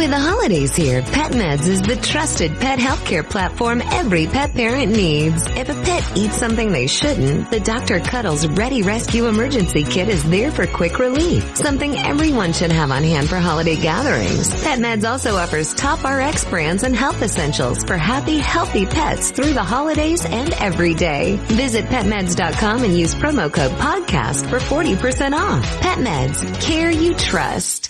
With the holidays here, PetMeds is the trusted pet healthcare platform every pet parent needs. If a pet eats something they shouldn't, the Dr. Cuddles Ready Rescue Emergency Kit is there for quick relief, something everyone should have on hand for holiday gatherings. PetMeds also offers top RX brands and health essentials for happy, healthy pets through the holidays and every day. Visit PetMeds.com and use promo code PODCAST for 40% off. PetMeds, care you trust.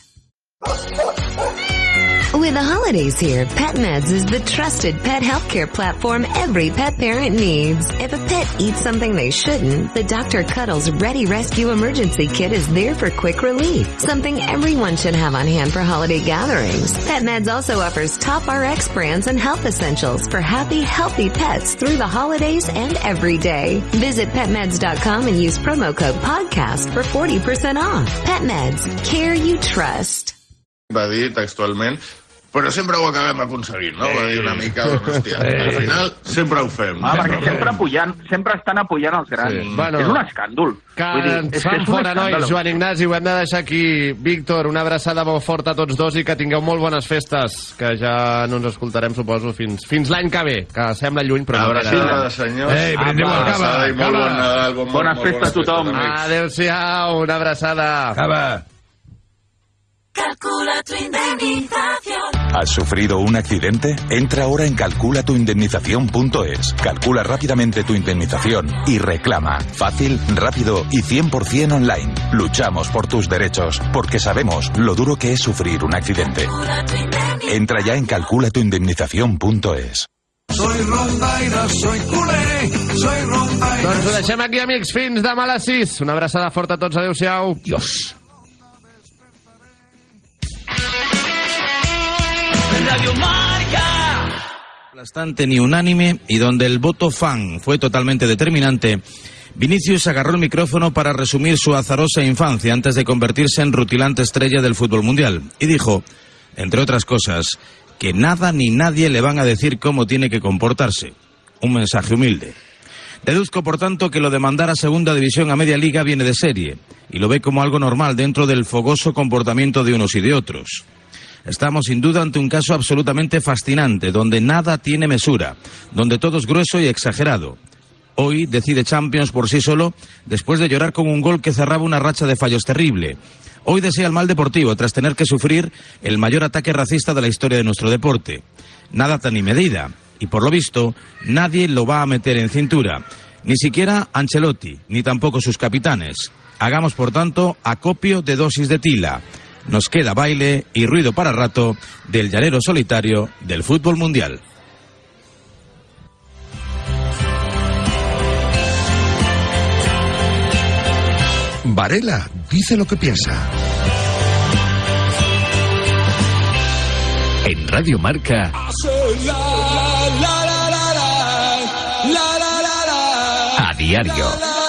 With the holidays here, PetMeds is the trusted pet healthcare platform every pet parent needs. If a pet eats something they shouldn't, the Dr. Cuddles Ready Rescue Emergency Kit is there for quick relief, something everyone should have on hand for holiday gatherings. PetMeds also offers top RX brands and health essentials for happy, healthy pets through the holidays and every day. Visit PetMeds.com and use promo code PODCAST for 40% off. PetMeds, care you trust. Va dir textualment, però sempre ho acabem aconseguint, no? Va dir una mica, hòstia, al final sempre ho fem. Perquè sempre estan apujant els grans. Sí. Bueno, és un escàndol. Que ens fan fora, nois. Joan Ignasi, ho hem de deixar aquí. Víctor, una abraçada molt forta a tots dos i que tingueu molt bones festes, que ja no ens escoltarem, suposo, fins l'any que ve, que sembla lluny, però... Abraçada, senyors. Ei, brindem al cava. Molt bon Nadal, bones festes a tothom. Adéu-siau, una abraçada. Cava. Calcula tu indemnización. ¿Has sufrido un accidente? Entra ahora en calculatuindemnización.es. Calcula rápidamente tu indemnización y reclama. Fácil, rápido y 100% online. Luchamos por tus derechos porque sabemos lo duro que es sufrir un accidente. Entra ya en calculatuindemnización.es. Soy rondaire, soy culé, soy rondaire. Doncs ho deixem aquí, amics, fins demà a les 6. Una abraçada forta a tots, adéu-siau. Dios. Radio Marca. Bastante ni unánime y donde el voto fan fue totalmente determinante, Vinicius agarró el micrófono para resumir su azarosa infancia antes de convertirse en rutilante estrella del fútbol mundial y dijo, entre otras cosas, que nada ni nadie le van a decir cómo tiene que comportarse. Un mensaje humilde. Deduzco, por tanto, que lo de mandar a segunda división a media liga viene de serie y lo ve como algo normal dentro del fogoso comportamiento de unos y de otros. Estamos sin duda ante un caso absolutamente fascinante, donde nada tiene mesura, donde todo es grueso y exagerado. Hoy decide Champions por sí solo, después de llorar con un gol que cerraba una racha de fallos terrible. Hoy desea el mal deportivo, tras tener que sufrir el mayor ataque racista de la historia de nuestro deporte. Nada tan ni medida, y por lo visto, nadie lo va a meter en cintura. Ni siquiera Ancelotti, ni tampoco sus capitanes. Hagamos, por tanto, acopio de dosis de tila. Nos queda baile y ruido para rato del llanero solitario del fútbol mundial. Varela dice lo que piensa. En Radio Marca. A diario.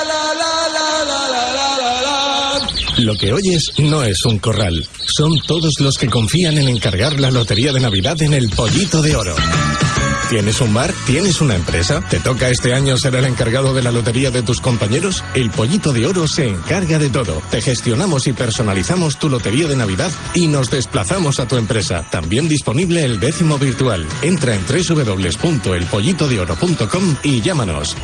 Lo que oyes no es un corral. Son todos los que confían en encargar la lotería de Navidad en el Pollito de Oro. ¿Tienes un bar? ¿Tienes una empresa? ¿Te toca este año ser el encargado de la lotería de tus compañeros? El Pollito de Oro se encarga de todo. Te gestionamos y personalizamos tu lotería de Navidad y nos desplazamos a tu empresa. También disponible el 10º virtual. Entra en www.elpollitodeoro.com y llámanos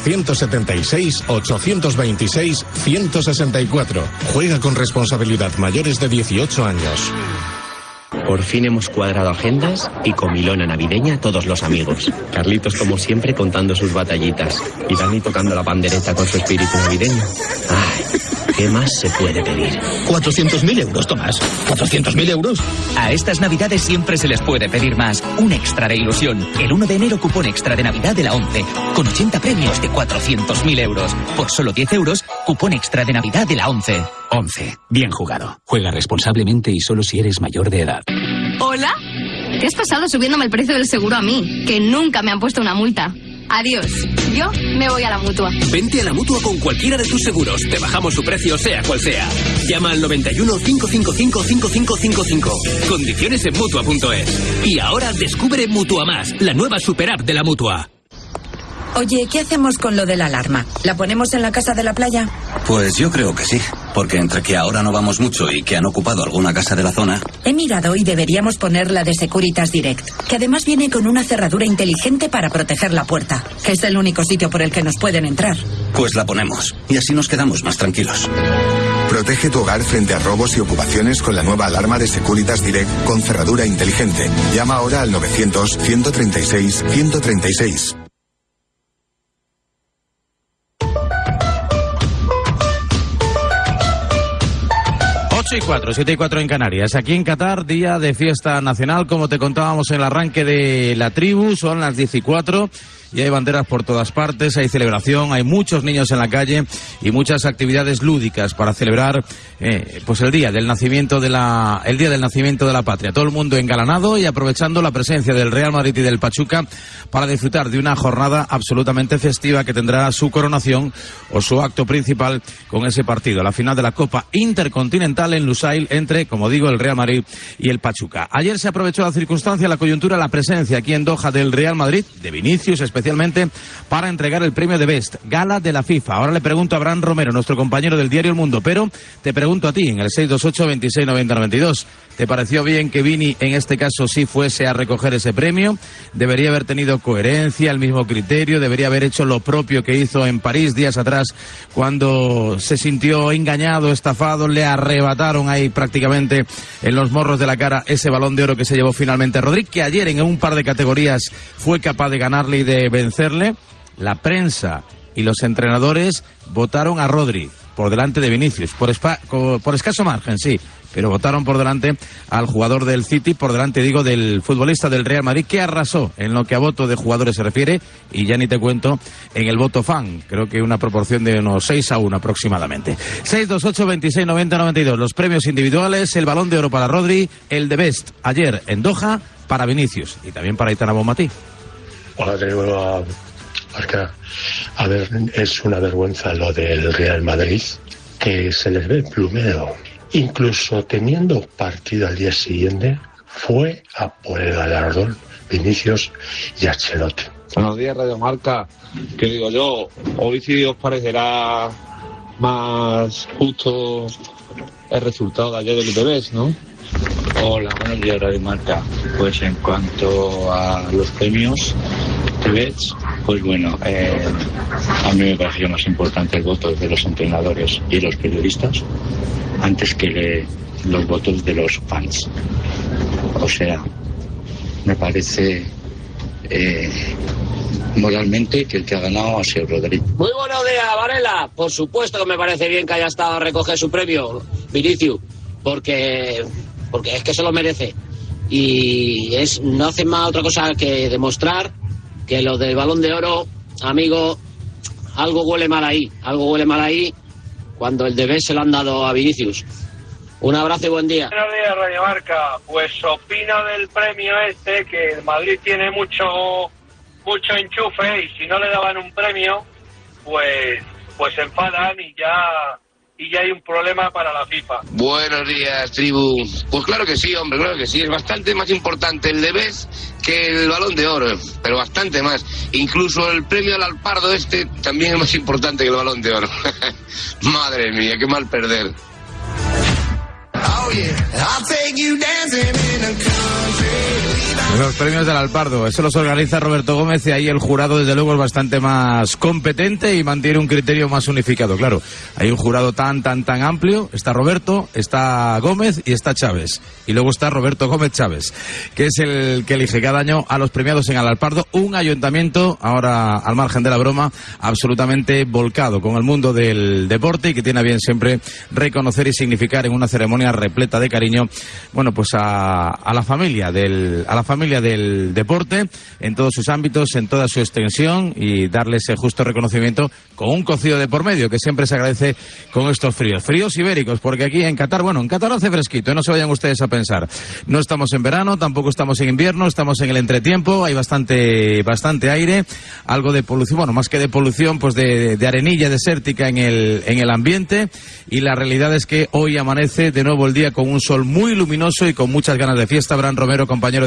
676-826-164. Juega con responsabilidad, mayores de 18 años. Por fin hemos cuadrado agendas y comilona navideña a todos los amigos. Carlitos, como siempre, contando sus batallitas. Y Dani tocando la pandereta con su espíritu navideño. ¡Ay! ¿Qué más se puede pedir? 400.000 euros, Tomás. 400.000 euros. A estas navidades siempre se les puede pedir más. Un extra de ilusión. El 1 de enero cupón extra de Navidad de la ONCE. Con 80 premios de 400.000 euros. Por solo 10 euros, cupón extra de Navidad de la ONCE. ONCE. Bien jugado. Juega responsablemente y solo si eres mayor de edad. ¿Hola? ¿Qué has pasado subiéndome el precio del seguro a mí? Que nunca me han puesto una multa. Adiós. Yo me voy a la Mutua. Vente a la Mutua con cualquiera de tus seguros. Te bajamos su precio, sea cual sea. Llama al 91 555 5555. Condiciones en Mutua.es. Y ahora descubre Mutua Más, la nueva super app de la Mutua. Oye, ¿qué hacemos con lo de la alarma? ¿La ponemos en la casa de la playa? Pues yo creo que sí. Porque entre que ahora no vamos mucho y que han ocupado alguna casa de la zona... He mirado y deberíamos poner la de Securitas Direct, que además viene con una cerradura inteligente para proteger la puerta, que es el único sitio por el que nos pueden entrar. Pues la ponemos, y así nos quedamos más tranquilos. Protege tu hogar frente a robos y ocupaciones con la nueva alarma de Securitas Direct con cerradura inteligente. Llama ahora al 900-136-136. Y 4, 7 y 4 en Canarias. Aquí en Qatar, día de fiesta nacional, como te contábamos en el arranque de la tribu, son las 14 y hay banderas por todas partes, hay celebración, hay muchos niños en la calle y muchas actividades lúdicas para celebrar pues el día del nacimiento de la patria. Todo el mundo engalanado y aprovechando la presencia del Real Madrid y del Pachuca para disfrutar de una jornada absolutamente festiva que tendrá su coronación o su acto principal con ese partido, la final de la Copa Intercontinental en Lusail entre, como digo, el Real Madrid y el Pachuca. Ayer se aprovechó la circunstancia, la coyuntura, la presencia aquí en Doha del Real Madrid, de Vinicius especialmente, para entregar el premio de Best, gala de la FIFA. Ahora le pregunto a Abraham Romero, nuestro compañero del diario El Mundo, pero te pregunto a ti, en el 628-2690-92, ¿te pareció bien que Vini, en este caso, sí fuese a recoger ese premio? ¿Debería haber tenido coherencia, el mismo criterio? ¿Debería haber hecho lo propio que hizo en París días atrás, cuando se sintió engañado, estafado, le arrebataron ahí prácticamente en los morros de la cara ese Balón de Oro que se llevó finalmente Rodri, que ayer en un par de categorías fue capaz de ganarle y de vencerle? La prensa y los entrenadores votaron a Rodri por delante de Vinicius, por escaso margen, sí, pero votaron por delante al jugador del City, por delante, digo, del futbolista del Real Madrid, que arrasó en lo que a voto de jugadores se refiere, y ya ni te cuento en el voto fan, creo que una proporción de unos 6-1 aproximadamente. 628-2690-92, los premios individuales, el Balón de Oro para Rodri, el de Best ayer en Doha para Vinicius y también para Aitana Bonmatí. Hola, te digo, Marca, a ver, es una vergüenza lo del Real Madrid, que se les ve el plumero. Incluso teniendo partido al día siguiente, fue a por el galardón Vinicius y Ancelotti. Buenos días, Radio Marca. ¿Qué digo yo? Hoy sí os parecerá más justo el resultado de ayer del IPBES, ¿no? Hola, buenos días, Radio Marca. Pues en cuanto a los premios IPBES, pues bueno, a mí me pareció más importante el voto de los entrenadores y los periodistas antes que los votos de los fans. O sea, me parece moralmente que el que ha ganado ha sido Rodri. Muy buenos días, Varela. Por supuesto que me parece bien que haya estado a recoger su premio, Vinicius, porque es que se lo merece. Y no hace más otra cosa que demostrar que lo del Balón de Oro, amigo, algo huele mal ahí cuando el deber se lo han dado a Vinicius. Un abrazo y buen día. Buenos días, Radio Marca. Pues opino del premio que el Madrid tiene mucho enchufe y si no le daban un premio, pues se enfadan y ya hay un problema para la FIFA. Buenos días, tribu. Pues claro que sí, hombre, claro que sí. Es bastante más importante el de Best que el Balón de Oro, pero bastante más. Incluso el premio al Alpardo también es más importante que el Balón de Oro. Madre mía, qué mal perder. Los premios del Alpardo, eso los organiza Roberto Gómez y ahí el jurado desde luego es bastante más competente y mantiene un criterio más unificado. Claro, hay un jurado tan amplio, está Roberto, está Gómez y está Chávez. Y luego está Roberto Gómez Chávez, que es el que elige cada año a los premiados en el Alpardo, un ayuntamiento, ahora al margen de la broma, absolutamente volcado con el mundo del deporte y que tiene a bien siempre reconocer y significar en una ceremonia repleta de cariño, bueno, pues a la familia del deporte en todos sus ámbitos, en toda su extensión y darle ese justo reconocimiento con un cocido de por medio que siempre se agradece con estos fríos ibéricos, porque aquí en Qatar, bueno, en Qatar hace fresquito, no se vayan ustedes a pensar, no estamos en verano, tampoco estamos en invierno, estamos en el entretiempo, hay bastante aire, algo de polución, bueno, más que de polución, pues de arenilla desértica en el ambiente, y la realidad es que hoy amanece de nuevo el día con un sol muy luminoso y con muchas ganas de fiesta. Abraham Romero, compañero de Diario El Mundo.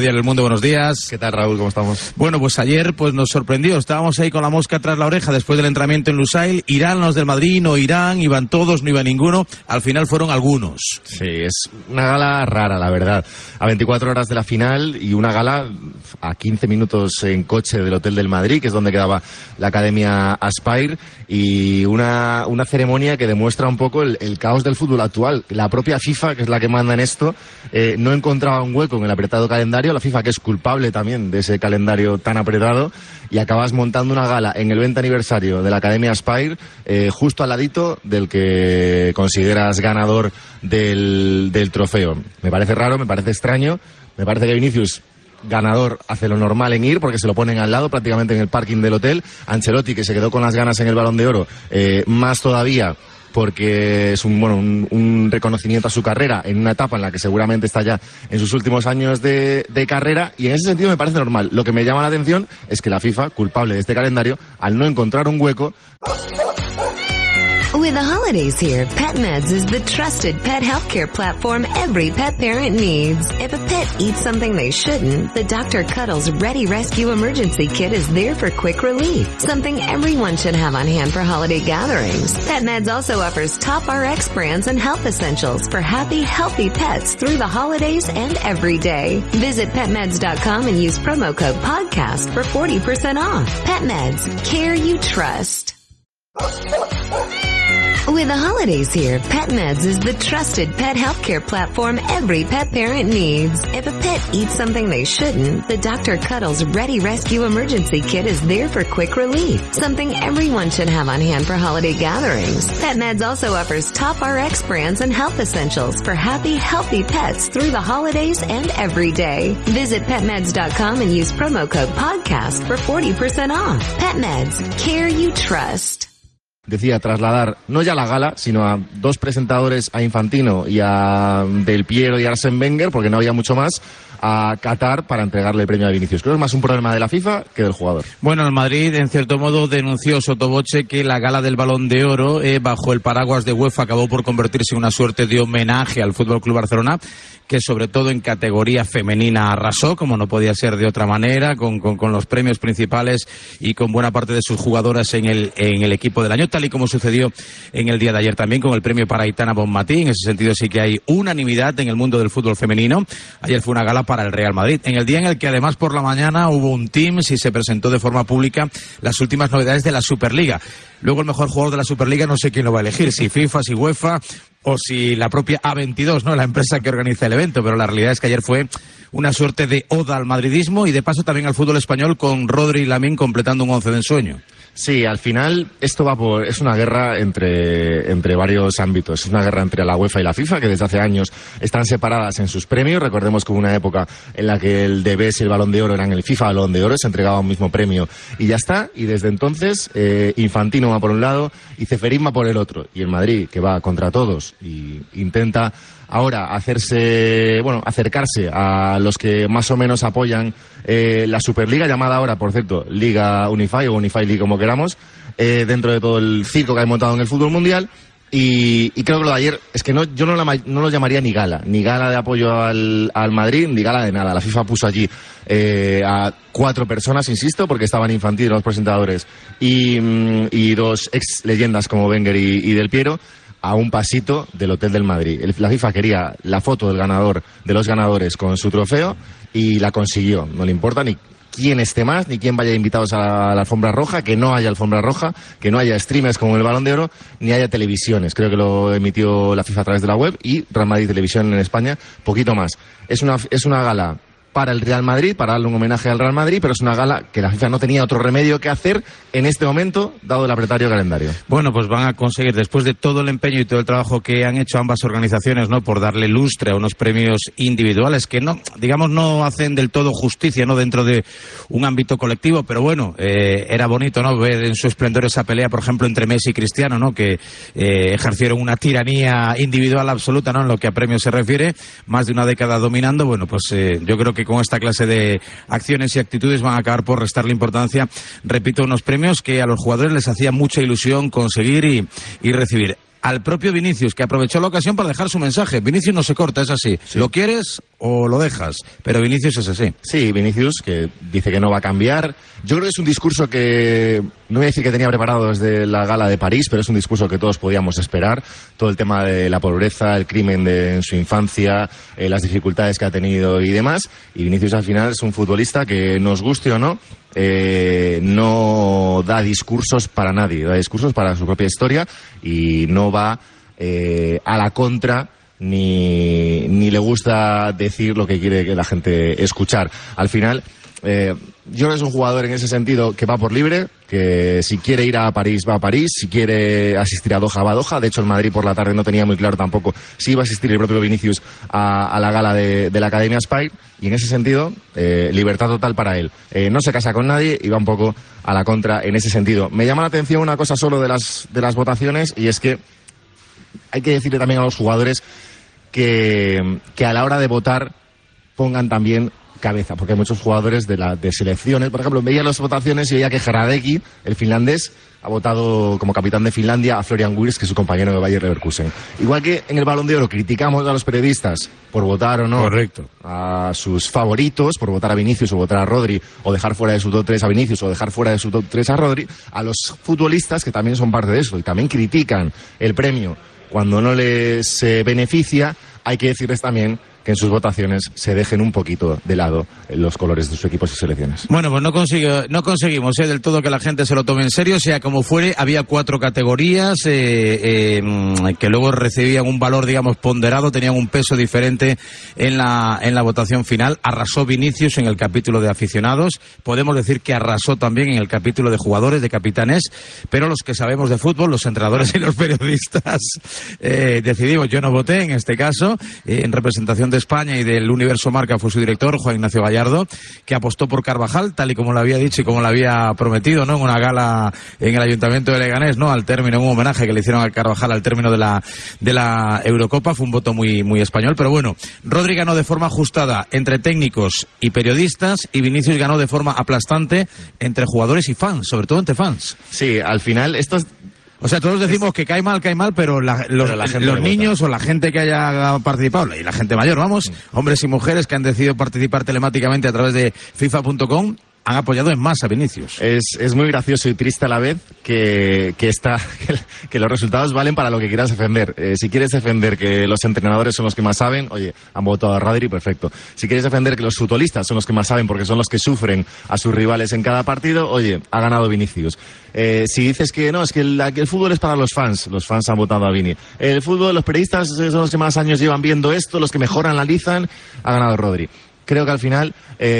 buenos días. ¿Qué tal, Raúl? ¿Cómo estamos? Bueno, pues ayer pues nos sorprendió. Estábamos ahí con la mosca tras la oreja después del entrenamiento en Lusail. ¿Irán los del Madrid? ¿No irán? ¿Iban todos? ¿No iba ninguno? Al final fueron algunos. Sí, es una gala rara, la verdad. A 24 horas de la final y una gala a 15 minutos en coche del Hotel del Madrid, que es donde quedaba la Academia Aspire, y una ceremonia que demuestra un poco el caos del fútbol actual. La propia FIFA, que es la que manda en esto, no encontraba un hueco en el apretado calendario. La FIFA, que es culpable también de ese calendario tan apretado, y acabas montando una gala en el 20 aniversario de la Academia Aspire, justo al ladito del que consideras ganador del trofeo. Me parece raro, me parece extraño, me parece que Vinicius, ganador, hace lo normal en ir porque se lo ponen al lado, prácticamente en el parking del hotel. Ancelotti, que se quedó con las ganas en el Balón de Oro, más todavía, porque es un reconocimiento a su carrera en una etapa en la que seguramente está ya en sus últimos años de carrera, y en ese sentido me parece normal. Lo que me llama la atención es que la FIFA, culpable de este calendario, al no encontrar un hueco. With the holidays here, PetMeds is the trusted pet healthcare platform every pet parent needs. If a pet eats something they shouldn't, the Dr. Cuddles Ready Rescue Emergency Kit is there for quick relief, something everyone should have on hand for holiday gatherings. PetMeds also offers top RX brands and health essentials for happy, healthy pets through the holidays and every day. Visit PetMeds.com and use promo code PODCAST for 40% off. PetMeds, care you trust. With the holidays here, PetMeds is the trusted pet healthcare platform every pet parent needs. If a pet eats something they shouldn't, the Dr. Cuddles Ready Rescue Emergency Kit is there for quick relief, something everyone should have on hand for holiday gatherings. PetMeds also offers top RX brands and health essentials for happy, healthy pets through the holidays and every day. Visit PetMeds.com and use promo code PODCAST for 40% off. PetMeds, care you trust. Decía trasladar no ya la gala, sino a dos presentadores, a Infantino y a Del Piero y a Arsène Wenger, porque no había mucho más, a Qatar para entregarle el premio a Vinicius. Creo que es más un problema de la FIFA que del jugador. Bueno, el Madrid, en cierto modo, denunció sotoboche que la gala del Balón de Oro, bajo el paraguas de UEFA, acabó por convertirse en una suerte de homenaje al Fútbol Club Barcelona, que sobre todo en categoría femenina arrasó, como no podía ser de otra manera, con los premios principales y con buena parte de sus jugadoras en el equipo del año, tal y como sucedió en el día de ayer también con el premio para Aitana Bonmatí. En ese sentido sí que hay unanimidad en el mundo del fútbol femenino. Ayer fue una gala para el Real Madrid, en el día en el que además por la mañana hubo un Teams y se presentó de forma pública las últimas novedades de la Superliga. Luego el mejor jugador de la Superliga no sé quién lo va a elegir, si FIFA, si UEFA o si la propia A22, ¿no?, la empresa que organiza el evento, pero la realidad es que ayer fue una suerte de oda al madridismo y de paso también al fútbol español, con Rodri y Lamine completando un 11 de ensueño. Sí, al final esto es una guerra entre varios ámbitos. Es una guerra entre la UEFA y la FIFA, que desde hace años están separadas en sus premios. Recordemos que hubo una época en la que el de Best y el Balón de Oro eran el FIFA Balón de Oro, se entregaba un mismo premio y ya está. Y desde entonces Infantino va por un lado y Ceferín va por el otro. Y el Madrid, que va contra todos y intenta ahora acercarse a los que más o menos apoyan la Superliga, llamada ahora, por cierto, Liga Unify o Unify League, como queramos, dentro de todo el circo que hay montado en el fútbol mundial. Y creo que lo de ayer es que yo no lo llamaría ni gala de apoyo al Madrid, ni gala de nada. La FIFA puso allí a 4 personas, insisto, porque estaban Infantino, los presentadores, y dos ex leyendas como Wenger y Del Piero, a un pasito del Hotel del Madrid. La FIFA quería la foto del ganador, de los ganadores, con su trofeo, y la consiguió. No le importa ni quién esté más, ni quién vaya invitados a la alfombra roja, que no haya alfombra roja, que no haya streamers como el Balón de Oro, ni haya televisiones. Creo que lo emitió la FIFA a través de la web, y Real Madrid Televisión en España, poquito más. Es una gala para el Real Madrid, para darle un homenaje al Real Madrid, pero es una gala que la FIFA no tenía otro remedio que hacer en este momento, dado el apretario calendario. Bueno, pues van a conseguir, después de todo el empeño y todo el trabajo que han hecho ambas organizaciones, ¿no?, por darle lustre a unos premios individuales que no hacen del todo justicia, ¿no?, dentro de un ámbito colectivo, pero bueno, era bonito, ¿no?, ver en su esplendor esa pelea, por ejemplo, entre Messi y Cristiano, ¿no?, que ejercieron una tiranía individual absoluta, ¿no?, en lo que a premios se refiere, más de una década dominando. Bueno, pues yo creo que con esta clase de acciones y actitudes van a acabar por restarle importancia, repito, unos premios que a los jugadores les hacía mucha ilusión conseguir y recibir. Al propio Vinicius, que aprovechó la ocasión para dejar su mensaje. Vinicius no se corta, es así. Sí. Lo quieres, o lo dejas. Pero Vinicius es así. Sí, Vinicius, que dice que no va a cambiar. Yo creo que es un discurso que, no voy a decir que tenía preparado desde la gala de París, pero es un discurso que todos podíamos esperar. Todo el tema de la pobreza, el crimen en su infancia, las dificultades que ha tenido y demás. Y Vinicius al final es un futbolista que, nos guste o no, no da discursos para nadie, da discursos para su propia historia y no va a la contra ni le gusta decir lo que quiere que la gente escuchar. Al final, yo creo que es un jugador en ese sentido que va por libre, que si quiere ir a París va a París, si quiere asistir a Doha va a Doha. De hecho, el Madrid por la tarde no tenía muy claro tampoco si iba a asistir el propio Vinicius a la gala de la Academia Spire, y en ese sentido, libertad total para él. No se casa con nadie y va un poco a la contra en ese sentido. Me llama la atención una cosa solo de las votaciones, y es que hay que decirle también a los jugadores que a la hora de votar pongan también cabeza, porque hay muchos jugadores de selecciones. Por ejemplo, veía las votaciones y veía que Hradecky, el finlandés, ha votado como capitán de Finlandia a Florian Wirtz, que es su compañero de Bayer Leverkusen. Igual que en el Balón de Oro criticamos a los periodistas por votar o no a sus favoritos, por votar a Vinicius o votar a Rodri, o dejar fuera de su top 3 a Vinicius o dejar fuera de su top 3 a Rodri, a los futbolistas, que también son parte de eso y también critican el premio cuando no les beneficia, hay que decirles también que en sus votaciones se dejen un poquito de lado los colores de sus equipos y selecciones. Bueno, pues no conseguimos del todo que la gente se lo tome en serio, sea como fuere. Había 4 categorías que luego recibían un valor, digamos, ponderado, tenían un peso diferente en la votación final. Arrasó Vinicius en el capítulo de aficionados, podemos decir que arrasó también en el capítulo de jugadores, de capitanes, pero los que sabemos de fútbol, los entrenadores y los periodistas, decidimos, yo no voté en este caso, en representación de España y del Universo Marca fue su director, Juan Ignacio Gallardo, que apostó por Carvajal, tal y como lo había dicho y como lo había prometido, ¿no? En una gala en el Ayuntamiento de Leganés, ¿no? Al término, en un homenaje que le hicieron a Carvajal al término de la Eurocopa. Fue un voto muy, muy español, pero bueno, Rodri ganó de forma ajustada entre técnicos y periodistas, y Vinicius ganó de forma aplastante entre jugadores y fans, sobre todo entre fans. Sí, al final esto es... O sea, todos decimos que cae mal, pero los niños o la gente que haya participado, y la gente mayor, vamos, hombres y mujeres que han decidido participar telemáticamente a través de FIFA.com, han apoyado en masa a Vinicius. Es muy gracioso y triste a la vez que los resultados valen para lo que quieras defender. Si quieres defender que los entrenadores son los que más saben, oye, han votado a Rodri, perfecto. Si quieres defender que los futbolistas son los que más saben porque son los que sufren a sus rivales en cada partido, oye, ha ganado Vinicius. Si dices que no, es que el fútbol es para los fans han votado a Vini. El fútbol, los periodistas son los que más años llevan viendo esto, los que mejor analizan, ha ganado Rodri. Creo que al final...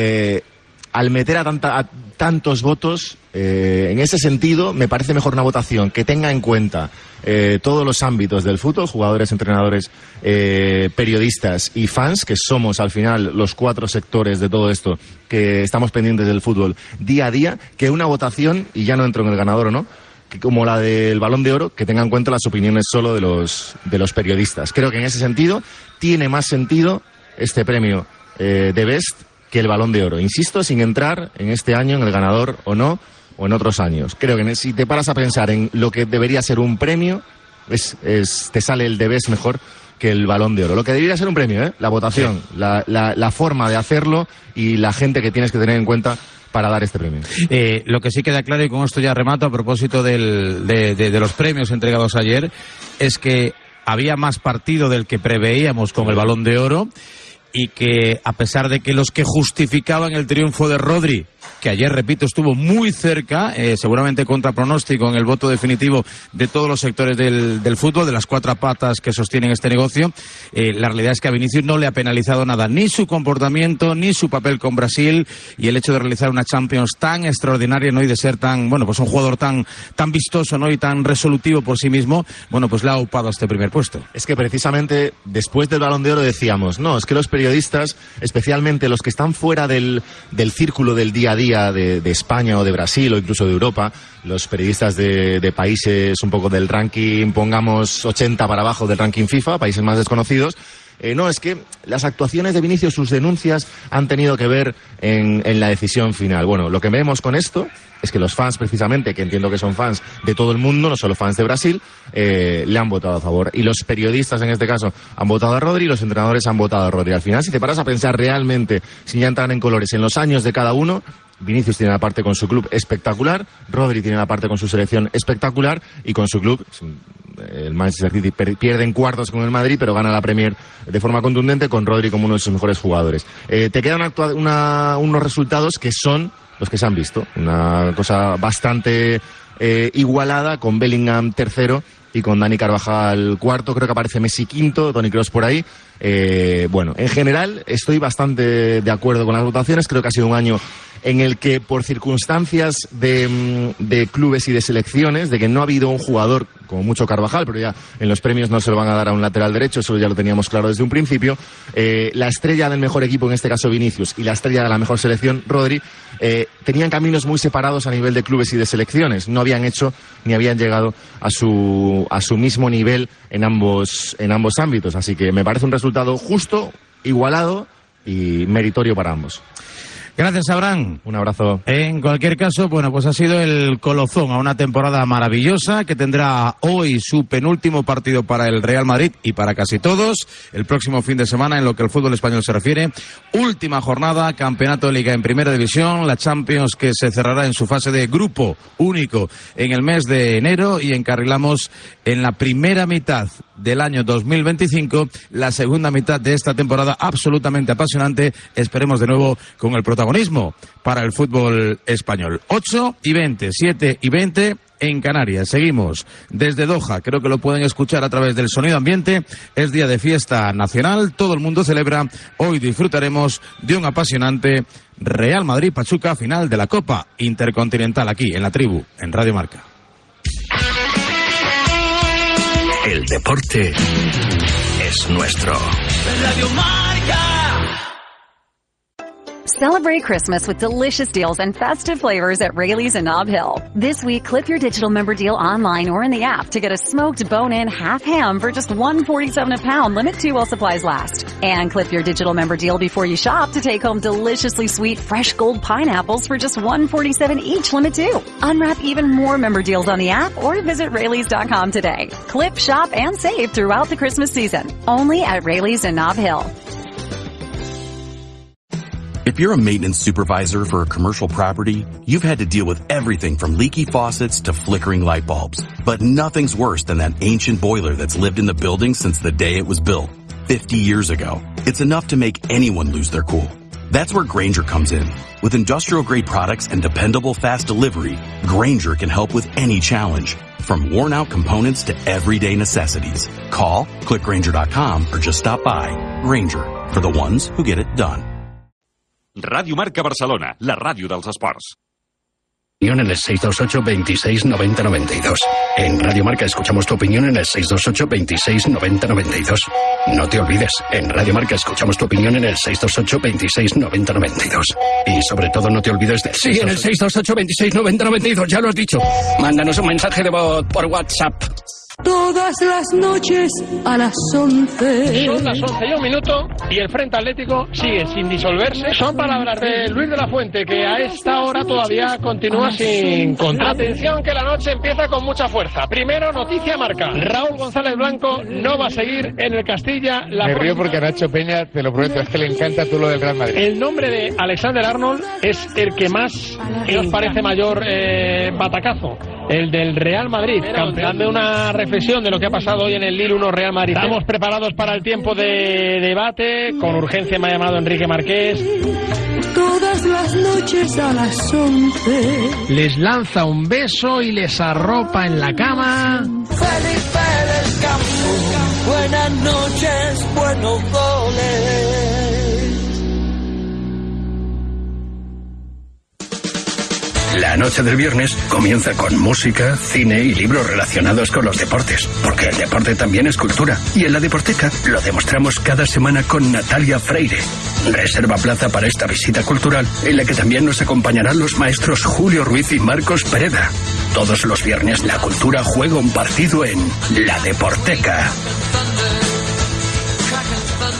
al meter a tantos votos, en ese sentido, me parece mejor una votación que tenga en cuenta todos los ámbitos del fútbol, jugadores, entrenadores, periodistas y fans, que somos al final los 4 sectores de todo esto que estamos pendientes del fútbol día a día, que una votación, y ya no entro en el ganador o no, que como la del Balón de Oro, que tenga en cuenta las opiniones solo de los periodistas. Creo que en ese sentido tiene más sentido este premio de Best que el Balón de Oro. Insisto, sin entrar en este año en el ganador o no, o en otros años. Creo que si te paras a pensar en lo que debería ser un premio, te sale el de Best mejor que el Balón de Oro. Lo que debería ser un premio, la votación, sí. la forma de hacerlo y la gente que tienes que tener en cuenta para dar este premio. Lo que sí queda claro, y con esto ya remato, a propósito de los premios entregados ayer, es que había más partido del que preveíamos con el Balón de Oro, y que a pesar de que los que justificaban el triunfo de Rodri, que ayer, repito, estuvo muy cerca, seguramente contra pronóstico en el voto definitivo de todos los sectores del fútbol, de las 4 patas que sostienen este negocio, la realidad es que a Vinicius no le ha penalizado nada, ni su comportamiento, ni su papel con Brasil, y el hecho de realizar una Champions tan extraordinaria, ¿no? Y de ser tan, bueno, pues un jugador tan vistoso, ¿no? Y tan resolutivo por sí mismo, bueno, pues le ha upado a este primer puesto. Es que precisamente después del Balón de Oro decíamos, no, es que los periodistas, especialmente los que están fuera del círculo del día a día de España o de Brasil o incluso de Europa, los periodistas de países un poco del ranking, pongamos 80 para abajo del ranking FIFA, países más desconocidos, no, es que las actuaciones de Vinicius, sus denuncias han tenido que ver en la decisión final. Bueno, lo que vemos con esto es que los fans, precisamente, que entiendo que son fans de todo el mundo, no solo fans de Brasil, le han votado a favor. Y los periodistas, en este caso, han votado a Rodri y los entrenadores han votado a Rodri. Al final, si te paras a pensar realmente, sin ya entrar en colores, en los años de cada uno, Vinicius tiene la parte con su club espectacular, Rodri tiene la parte con su selección espectacular y con su club, el Manchester City pierde en cuartos con el Madrid, pero gana la Premier de forma contundente con Rodri como uno de sus mejores jugadores. Te quedan unos resultados que son los que se han visto. Una cosa bastante igualada, con Bellingham tercero y con Dani Carvajal cuarto. Creo que aparece Messi quinto, Toni Kroos por ahí. Bueno, en general estoy bastante de acuerdo con las votaciones. Creo que ha sido un año en el que, por circunstancias de clubes y de selecciones, de que no ha habido un jugador como mucho Carvajal, pero ya en los premios no se lo van a dar a un lateral derecho, eso ya lo teníamos claro desde un principio, la estrella del mejor equipo, en este caso Vinicius, y la estrella de la mejor selección, Rodri, tenían caminos muy separados a nivel de clubes y de selecciones. No habían hecho ni habían llegado a su mismo nivel en ambos ámbitos. Así que me parece un resultado justo, igualado y meritorio para ambos. Gracias, Abraham. Un abrazo. En cualquier caso, bueno, pues ha sido el colofón a una temporada maravillosa que tendrá hoy su penúltimo partido para el Real Madrid y para casi todos. El próximo fin de semana, en lo que el fútbol español se refiere, última jornada, campeonato de Liga en Primera División, la Champions que se cerrará en su fase de grupo único en el mes de enero y encarrilamos en la primera mitad del año 2025, la segunda mitad de esta temporada absolutamente apasionante. Esperemos de nuevo con el protagonismo para el fútbol español. 8:20, 7:20 en Canarias. Seguimos desde Doha, creo que lo pueden escuchar a través del sonido ambiente. Es día de fiesta nacional, todo el mundo celebra. Hoy disfrutaremos de un apasionante Real Madrid-Pachuca, final de la Copa Intercontinental, aquí en La Tribu, en Radio Marca. El deporte es nuestro. Radio Marca. Celebrate Christmas with delicious deals and festive flavors at Rayleigh's in Nob Hill. This week, clip your digital member deal online or in the app to get a smoked bone-in half ham for just $1.47 a pound, limit 2 while supplies last. And clip your digital member deal before you shop to take home deliciously sweet fresh gold pineapples for just $1.47 each, limit 2. Unwrap even more member deals on the app or visit Rayleigh's.com today. Clip, shop, and save throughout the Christmas season. Only at Rayleigh's in Nob Hill. If you're a maintenance supervisor for a commercial property, you've had to deal with everything from leaky faucets to flickering light bulbs. But nothing's worse than that ancient boiler that's lived in the building since the day it was built, 50 years ago. It's enough to make anyone lose their cool. That's where Grainger comes in. With industrial-grade products and dependable fast delivery, Grainger can help with any challenge, from worn-out components to everyday necessities. Call, click Grainger.com, or just stop by. Grainger, for the ones who get it done. Radio Marca Barcelona, la ràdio dels esports. En el 628 26 90 92. En Radio Marca escuchamos tu opinión en el 628 26 90 92. No te olvides, en Radio Marca escuchamos tu opinión en el 628 26 90 92. Y sobre todo no te olvides de... Sí, en el 628 26 90 92, ya lo has dicho. Mándanos un mensaje de voz por WhatsApp. Todas las noches a las 11. Son las 11:01 y el Frente Atlético sigue sin disolverse. Son palabras de Luis de la Fuente, que a esta hora todavía continúa sin contar. Atención, que la noche empieza con mucha fuerza. Primero, noticia marca. Raúl González Blanco no va a seguir en el Castilla. Me río porque a Nacho Peña, te lo prometo, es que le encanta tú lo del Real Madrid. El nombre de Alexander Arnold es el que más nos parece mayor batacazo. El del Real Madrid, campeón de una reflexión de lo que ha pasado hoy en el Lille 1 Real Madrid. Estamos preparados para el tiempo de debate. Con urgencia me ha llamado Enrique Marqués. Todas las noches a las 11. Les lanza un beso y les arropa en la cama. Felipe del Campo, buenas noches, buenos goles. La noche del viernes comienza con música, cine y libros relacionados con los deportes, porque el deporte también es cultura. Y en la Deporteca lo demostramos cada semana con Natalia Freire. Reserva plaza para esta visita cultural, en la que también nos acompañarán los maestros Julio Ruiz y Marcos Pereda. Todos los viernes la cultura juega un partido en La Deporteca.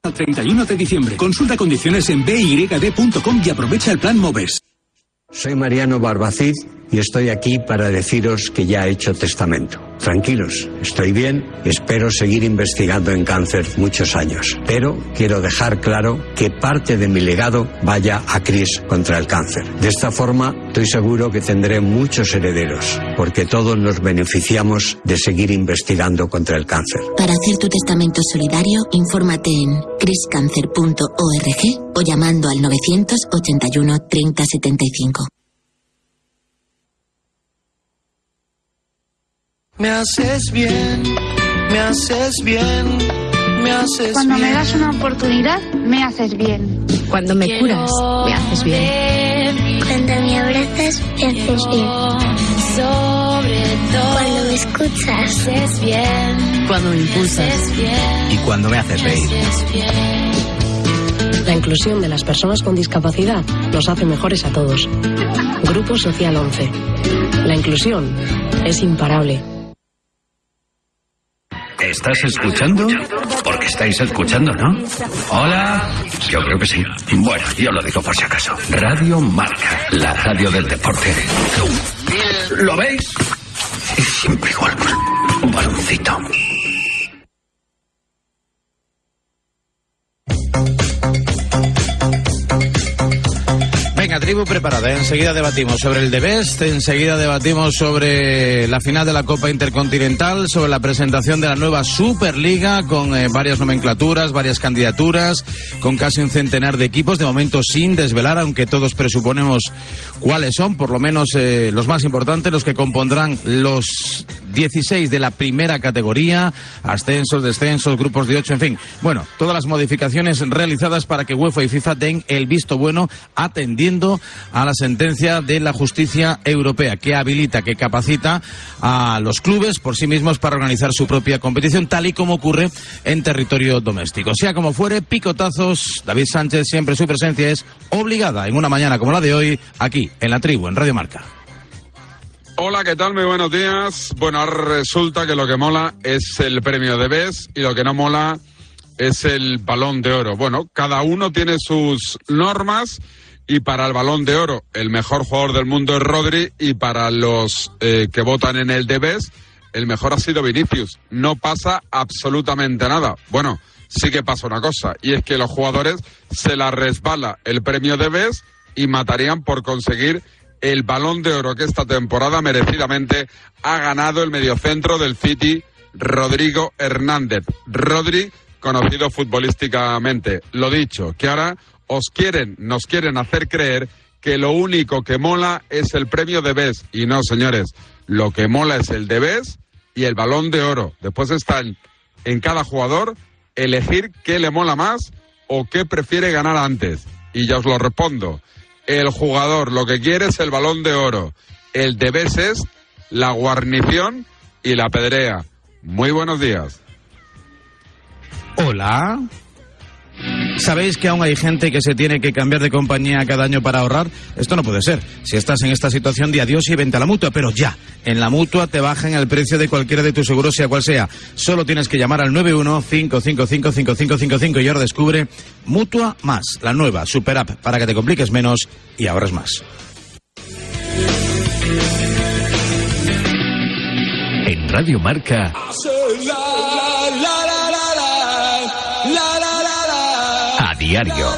Al 31 de diciembre. Consulta condiciones en byd.com y aprovecha el plan MOVES. Soy Mariano Barbacid y estoy aquí para deciros que ya he hecho testamento. Tranquilos, estoy bien y espero seguir investigando en cáncer muchos años. Pero quiero dejar claro que parte de mi legado vaya a CRIS contra el cáncer. De esta forma, estoy seguro que tendré muchos herederos, porque todos nos beneficiamos de seguir investigando contra el cáncer. Para hacer tu testamento solidario, infórmate en criscancer.org o llamando al 981 30 75. Me haces bien, me haces bien, me haces Cuando bien. me das una oportunidad, me haces bien. Cuando me curas, me haces bien. Cuando me abrazas, me haces bien. Cuando me escuchas, me haces bien. Cuando me impulsas. Y cuando me haces reír. La inclusión de las personas con discapacidad nos hace mejores a todos. Grupo Social 11. La inclusión es imparable. ¿Estás escuchando? Porque estáis escuchando, ¿no? Hola. Yo creo que sí. Bueno, yo lo digo por si acaso. Radio Marca, la radio del deporte. ¿Lo veis? Es siempre igual. Un baloncito. Venga, tribu preparada. Enseguida debatimos sobre el The Best, enseguida debatimos sobre la final de la Copa Intercontinental, sobre la presentación de la nueva Superliga con varias nomenclaturas, varias candidaturas, con casi un centenar de equipos, de momento sin desvelar, aunque todos presuponemos cuáles son, por lo menos los más importantes, los que compondrán los 16 de la primera categoría, ascensos, descensos, grupos de 8, en fin. Bueno, todas las modificaciones realizadas para que UEFA y FIFA den el visto bueno, atendiendo a la sentencia de la justicia europea que habilita, que capacita a los clubes por sí mismos para organizar su propia competición, tal y como ocurre en territorio doméstico. Sea como fuere, picotazos. David Sánchez, siempre su presencia es obligada en una mañana como la de hoy, aquí en La Tribu, en Radio Marca. Hola, ¿qué tal? Muy buenos días. Bueno, ahora resulta que lo que mola es el premio de Best y lo que no mola es el Balón de Oro. Bueno, cada uno tiene sus normas. Y para el Balón de Oro, el mejor jugador del mundo es Rodri, y para los que votan en el The Best, el mejor ha sido Vinicius. No pasa absolutamente nada. Bueno, sí que pasa una cosa, y es que los jugadores se la resbala el premio The Best y matarían por conseguir el Balón de Oro que esta temporada merecidamente ha ganado el mediocentro del City, Rodrigo Hernández. Rodri, conocido futbolísticamente. Lo dicho, que ahora nos quieren hacer creer que lo único que mola es el premio de Best. Y no, señores, lo que mola es el de Best y el Balón de Oro. Después está en cada jugador elegir qué le mola más o qué prefiere ganar antes. Y ya os lo respondo. El jugador lo que quiere es el Balón de Oro. El de Best es la guarnición y la pedrea. Muy buenos días. Hola. ¿Sabéis que aún hay gente que se tiene que cambiar de compañía cada año para ahorrar? Esto no puede ser. Si estás en esta situación, di adiós y vente a la Mutua, pero ya. En la Mutua te bajan el precio de cualquiera de tus seguros, sea cual sea. Solo tienes que llamar al 91-555-5555 y ahora descubre Mutua Más, la nueva super app para que te compliques menos y ahorres más. En Radio Marca. A diario.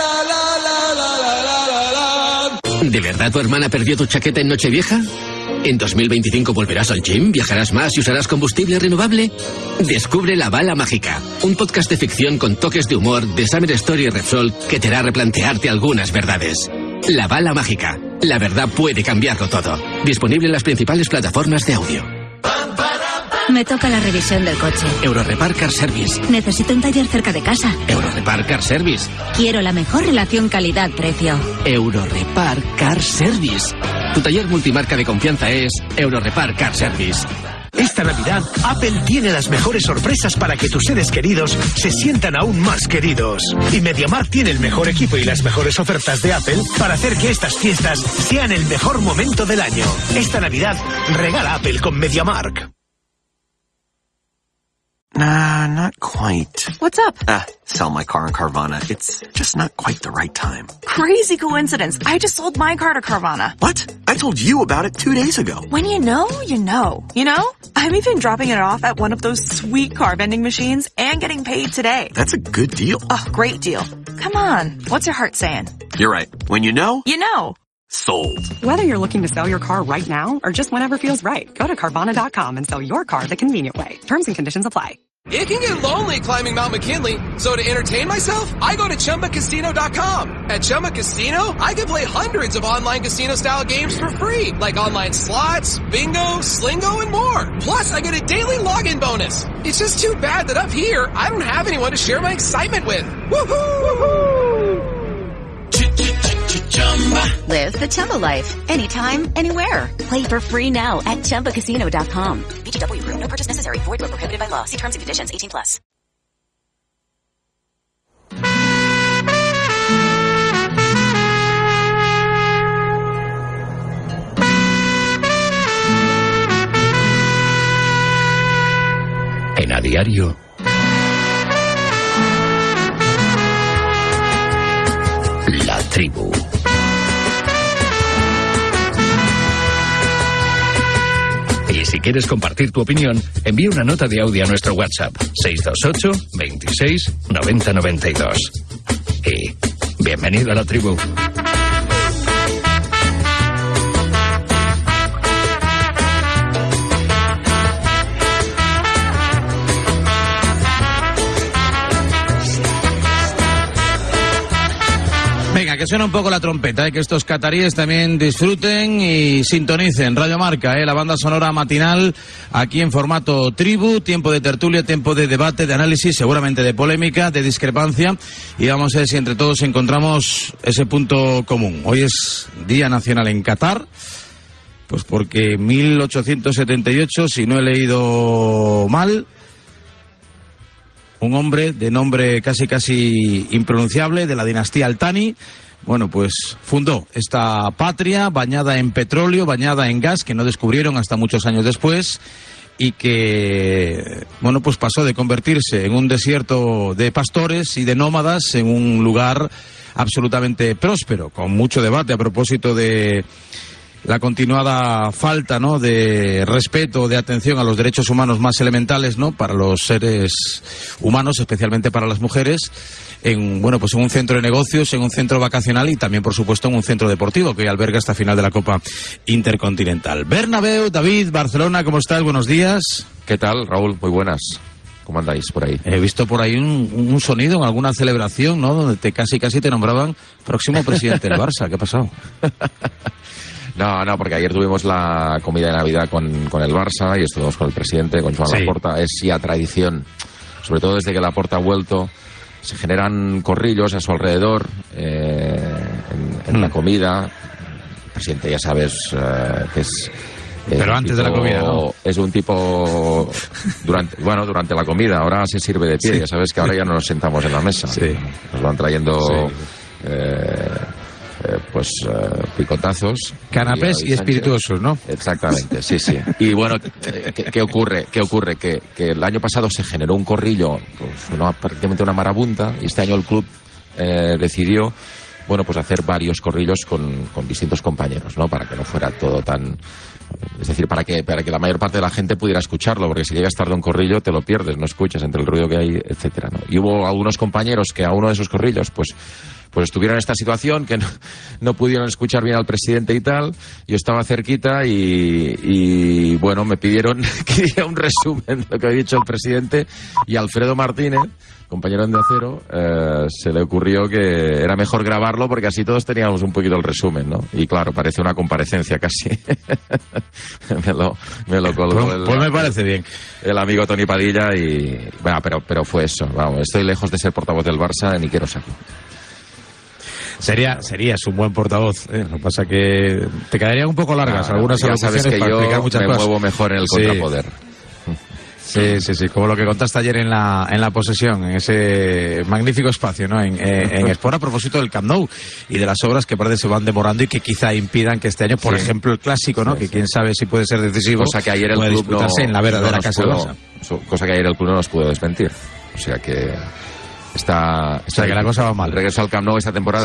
¿De verdad tu hermana perdió tu chaqueta en Nochevieja? ¿En 2025 volverás al gym, viajarás más y usarás combustible renovable? Descubre La Bala Mágica, un podcast de ficción con toques de humor de Summer Story y Repsol que te hará replantearte algunas verdades. La Bala Mágica, la verdad puede cambiarlo todo. Disponible en las principales plataformas de audio. Me toca la revisión del coche. Eurorepar Car Service. Necesito un taller cerca de casa. Eurorepar Car Service. Quiero la mejor relación calidad-precio. Eurorepar Car Service. Tu taller multimarca de confianza es Eurorepar Car Service. Esta Navidad, Apple tiene las mejores sorpresas para que tus seres queridos se sientan aún más queridos. Y MediaMarkt tiene el mejor equipo y las mejores ofertas de Apple para hacer que estas fiestas sean el mejor momento del año. Esta Navidad, regala Apple con MediaMarkt. Nah, not quite. What's up? Sell my car on Carvana. It's just not quite the right time. Crazy coincidence. I just sold my car to Carvana. What? I told you about it 2 days ago. When you know, you know. You know? I'm even dropping it off at one of those sweet car vending machines and getting paid today. That's a good deal. Oh, great deal. Come on. What's your heart saying? You're right. When you know... You know. Sold. Whether you're looking to sell your car right now or just whenever feels right, go to Carvana.com and sell your car the convenient way. Terms and conditions apply. It can get lonely climbing Mount McKinley, so to entertain myself, I go to ChumbaCasino.com. At Chumba Casino, I can play hundreds of online casino-style games for free, like online slots, bingo, Slingo, and more. Plus, I get a daily login bonus. It's just too bad that up here, I don't have anyone to share my excitement with. Woohoo! Woohoo! Live the Chumba life. Anytime, anywhere. Play for free now at ChumbaCasino.com. VGW Group. No purchase necessary. Void where prohibited by law. See terms and conditions. 18+. En A Diario. La Tribu. Y si quieres compartir tu opinión, envía una nota de audio a nuestro WhatsApp 628 26 90 92. Y bienvenido a la tribu. Venga, que suena un poco la trompeta, que estos cataríes también disfruten y sintonicen Radio Marca, la banda sonora matinal, aquí en formato tribu, tiempo de tertulia, tiempo de debate, de análisis, seguramente de polémica, de discrepancia, y vamos a ver si entre todos encontramos ese punto común. Hoy es Día Nacional en Qatar, pues porque 1878, si no he leído mal, un hombre de nombre casi impronunciable, de la dinastía Al-Thani, bueno, pues fundó esta patria bañada en petróleo, bañada en gas, que no descubrieron hasta muchos años después, y que, bueno, pues pasó de convertirse en un desierto de pastores y de nómadas en un lugar absolutamente próspero, con mucho debate a propósito de la continuada falta, ¿no?, de respeto, de atención a los derechos humanos más elementales, ¿no?, para los seres humanos, especialmente para las mujeres, en, bueno, pues en un centro de negocios, en un centro vacacional y también, por supuesto, en un centro deportivo que alberga esta final de la Copa Intercontinental. Bernabéu, David, Barcelona, ¿cómo estás? Buenos días. ¿Qué tal, Raúl? Muy buenas. ¿Cómo andáis por ahí? He visto por ahí un sonido en alguna celebración, ¿no?, donde casi te nombraban próximo presidente del Barça. ¿Qué ha pasado? No, porque ayer tuvimos la comida de Navidad con el Barça y estuvimos con el presidente, con Joan Laporta. Es ya tradición, sobre todo desde que Laporta ha vuelto, se generan corrillos a su alrededor en la comida. El presidente, ya sabes, que es... Pero antes de la comida, ¿no? Es un tipo durante la comida. Ahora se sirve de pie, ya sabes que ahora ya no nos sentamos en la mesa. Sí. Nos van trayendo... picotazos, canapés y espirituosos, ¿no? Exactamente, sí. Y bueno, ¿qué ocurre? Que el año pasado se generó un corrillo, pues, prácticamente una marabunta, y este año el club decidió, bueno, pues hacer varios corrillos con distintos compañeros, ¿no? Para que no fuera todo tan... Es decir, para que la mayor parte de la gente pudiera escucharlo, porque si llegas tarde a un corrillo te lo pierdes, no escuchas entre el ruido que hay, etcétera, ¿no? Y hubo algunos compañeros que a uno de esos corrillos, pues estuvieron en esta situación, que no pudieron escuchar bien al presidente y tal. Yo estaba cerquita y bueno, me pidieron que diera un resumen de lo que había dicho el presidente, y Alfredo Martínez, compañero en De Acero, se le ocurrió que era mejor grabarlo porque así todos teníamos un poquito el resumen, ¿no? Y claro, parece una comparecencia casi. me lo colgó pues me parece bien. El amigo Tony Padilla y... Bueno, pero fue eso, vamos, estoy lejos de ser portavoz del Barça, ni quiero serlo. Serías un buen portavoz, Lo que pasa que te quedarían un poco largas algunas ya sabes que para yo explicar muchas me cosas. Muevo mejor en el contrapoder. Sí, como lo que contaste ayer en la posesión, en ese magnífico espacio, ¿no? En Esport, a propósito del Camp Nou y de las obras que parece se van demorando y que quizá impidan que este año, por ejemplo, el Clásico, ¿no? Que quién sabe si puede ser decisivo, cosa que ayer el club disputarse en la verdadera casa de Barça. Cosa que ayer el club no nos pudo desmentir. O sea que que la cosa va mal. El regreso al Camp Nou esta temporada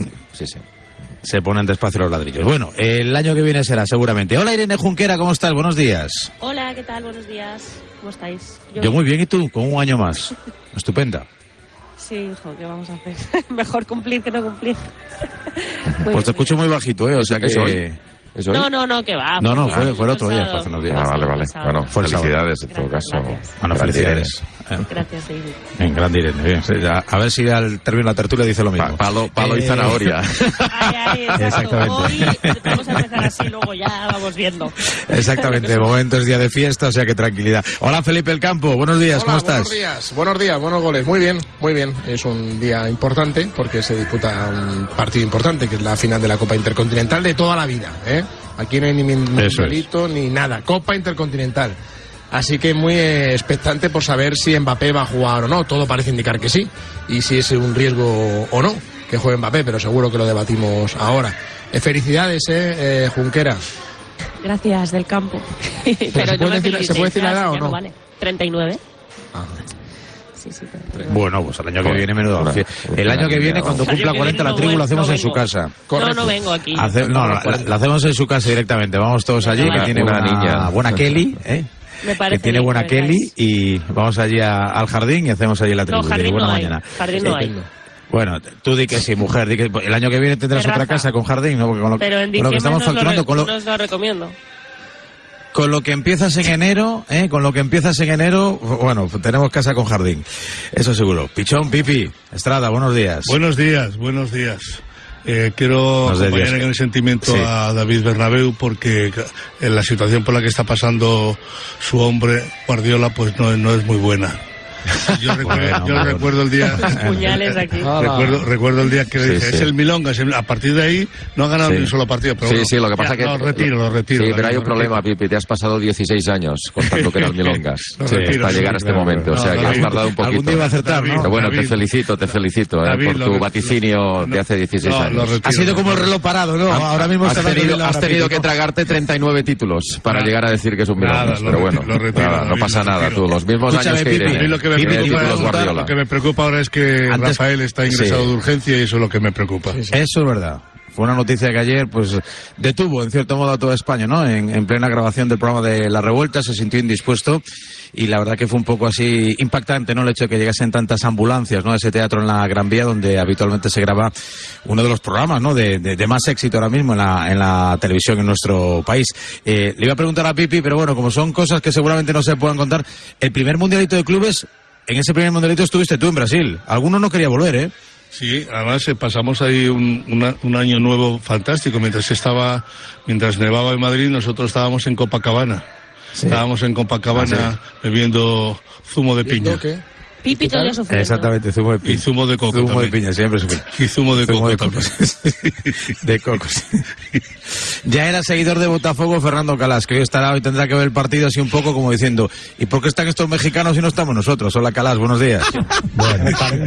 se ponen despacio los ladrillos. Bueno, el año que viene será seguramente. Hola Irene Junquera, ¿cómo estás? Buenos días. Hola, ¿qué tal? Buenos días. ¿Cómo estáis? Yo muy bien, ¿y tú? Con un año más. Estupenda. Sí, hijo, ¿qué vamos a hacer? Mejor cumplir que no cumplir. Pues te escucho muy bajito, ¿eh? O sea que... No, que va. No, fue el otro día, hace unos días. Vale. Bueno, felicidades en todo caso. Bueno, felicidades. Gracias, David. En gran Irene, bien. A ver si al término de la tertulia dice lo mismo. Palo y zanahoria. Exactamente. Hoy vamos a empezar así, luego ya vamos viendo. Exactamente, de momento es día de fiesta, o sea que tranquilidad. Hola Felipe El Campo, buenos días, ¿cómo estás? Buenos días, buenos goles. Muy bien. Es un día importante porque se disputa un partido importante, que es la final de la Copa Intercontinental de toda la vida, ¿eh? Aquí no hay ni mundialito ni nada. Copa Intercontinental. Así que muy expectante por saber si Mbappé va a jugar o no. Todo parece indicar que sí. Y si es un riesgo o no que juegue Mbappé, pero seguro que lo debatimos ahora. Felicidades, Junquera. Gracias, Del Campo. Pero ¿se puede decir la edad o no? Vale. 39. Sí, bueno, pues el año que viene menudo. El año que viene, cuando cumpla 40, la tribu lo hacemos en su casa. No vengo aquí. La hacemos en su casa directamente. Vamos todos allí, que tiene una niña. Buena Kelly, Me parece que tiene buena Kelly, y vamos allí al jardín y hacemos allí la tribu. Jardín buena no mañana. Jardín no hay. Bueno, tú di que sí, mujer, di que el año que viene tendrás otra casa con jardín, ¿no? Porque con lo que estamos facturando, os lo recomiendo. Con lo que empiezas en enero, bueno, tenemos casa con jardín. Eso seguro. Pichón, Pipi, Estrada, buenos días. Buenos días. Quiero acompañar en el sentimiento a David Bernabéu, porque en la situación por la que está pasando su hombre, Guardiola, pues no es muy buena. Yo recuerdo el día. Recuerdo el día que le dije, es el Milongas. A partir de ahí no ha ganado ni un solo partido. Pero lo que pasa es que. Lo retiro. Sí, pero hay un problema, Pipi. Te has pasado 16 años contando que era el Milongas. Hasta llegar a este momento. O sea, que has tardado un poquito. Algún día va a acertar, ¿no? Pero bueno, te felicito David, por tu vaticinio de hace 16 años. Ha sido como el reloj parado, ¿no? Ahora mismo has tenido que tragarte 39 39 para llegar a decir que es un Milongas. Pero bueno, no pasa nada, tú. Los mismos años que Irene. Lo que me preocupa ahora es que Rafael está ingresado de urgencia, y eso es lo que me preocupa. Eso es verdad. Fue una noticia que ayer pues detuvo en cierto modo a toda España, ¿no? En plena grabación del programa de La Revuelta se sintió indispuesto, y la verdad que fue un poco así impactante, ¿no? El hecho de que llegasen tantas ambulancias, ¿no? Ese teatro en la Gran Vía, donde habitualmente se graba uno de los programas, ¿no? De más éxito ahora mismo en la televisión en nuestro país. Le iba a preguntar a Pipi, pero bueno, como son cosas que seguramente no se puedan contar, el primer mundialito de clubes, en ese primer mundialito estuviste tú en Brasil. Alguno no quería volver, ¿eh? Sí, además pasamos ahí un año nuevo fantástico. Mientras nevaba en Madrid, nosotros estábamos en Copacabana. Sí. Estábamos en Copacabana bebiendo zumo de piña. Pipi todavía sufriendo. Exactamente, zumo de piña. Y zumo de coco. Zumo de piña, siempre sufrí. Y zumo de coco también. De cocos. Ya era seguidor de Botafogo Fernando Calas, que hoy tendrá que ver el partido así un poco como diciendo, ¿y por qué están estos mexicanos y no estamos nosotros? Hola Calas, buenos días. Bueno,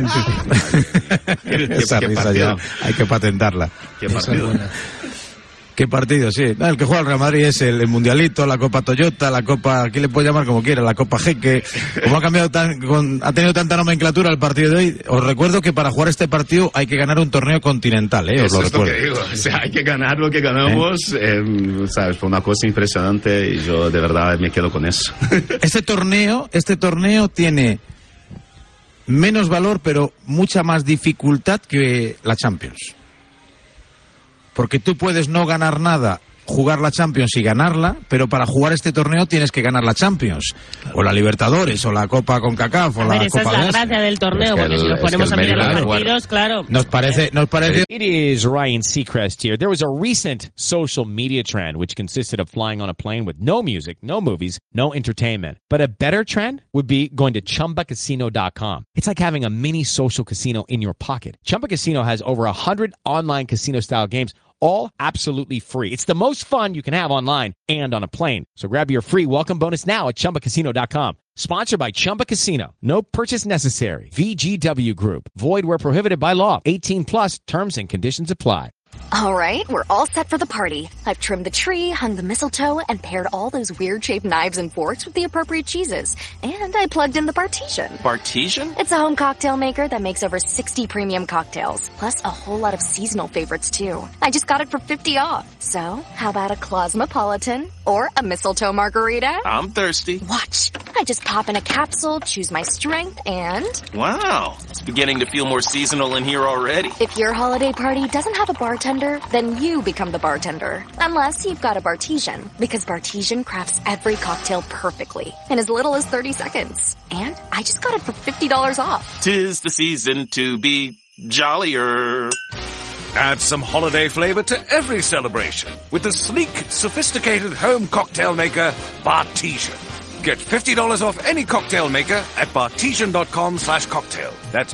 esa risa ya hay que patentarla. ¿Qué partido? ¿Qué partido? Sí. No, el que juega el Real Madrid es el Mundialito, la Copa Toyota, la Copa, aquí le puede llamar como quiera, la Copa Jeque. Como ha tenido tanta nomenclatura el partido de hoy, os recuerdo que para jugar este partido hay que ganar un torneo continental, os lo recuerdo. Eso es lo que digo, o sea, hay que ganar lo que ganamos, ¿sabes? Fue una cosa impresionante y yo de verdad me quedo con eso. Este torneo tiene menos valor, pero mucha más dificultad que la Champions. Porque tú puedes no ganar nada, jugar la Champions y ganarla, pero para jugar este torneo tienes que ganar la Champions, o la Libertadores, o la Copa CONCACAF, o la Copa de Asia. Esa es la gracia del torneo, porque si nos ponemos a mirar los partidos, claro. Nos parece... It is Ryan Seacrest here. There was a recent social media trend which consisted of flying on a plane with no music, no movies, no entertainment. But a better trend would be going to ChumbaCasino.com. It's like having a mini social casino in your pocket. Chumba Casino has over 100 online casino-style games, all absolutely free. It's the most fun you can have online and on a plane. So grab your free welcome bonus now at ChumbaCasino.com. Sponsored by Chumba Casino. No purchase necessary. VGW Group. Void where prohibited by law. 18 plus. Terms and conditions apply. All right, we're all set for the party. I've trimmed the tree, hung the mistletoe, and paired all those weird-shaped knives and forks with the appropriate cheeses. And I plugged in the Bartesian. Bartesian? It's a home cocktail maker that makes over 60 premium cocktails, plus a whole lot of seasonal favorites, too. I just got it for $50 off. So, how about a Cosmopolitan or a mistletoe margarita? I'm thirsty. Watch. I just pop in a capsule, choose my strength, and... Wow, it's beginning to feel more seasonal in here already. If your holiday party doesn't have a bartender, then you become the bartender. Unless you've got a Bartesian, because Bartesian crafts every cocktail perfectly in as little as 30 seconds. And I just got it for $50 off. 'Tis the season to be jollier. Add some holiday flavor to every celebration with the sleek, sophisticated home cocktail maker, Bartesian. Get $50 off any cocktail maker at bartesian.com/cocktail. That's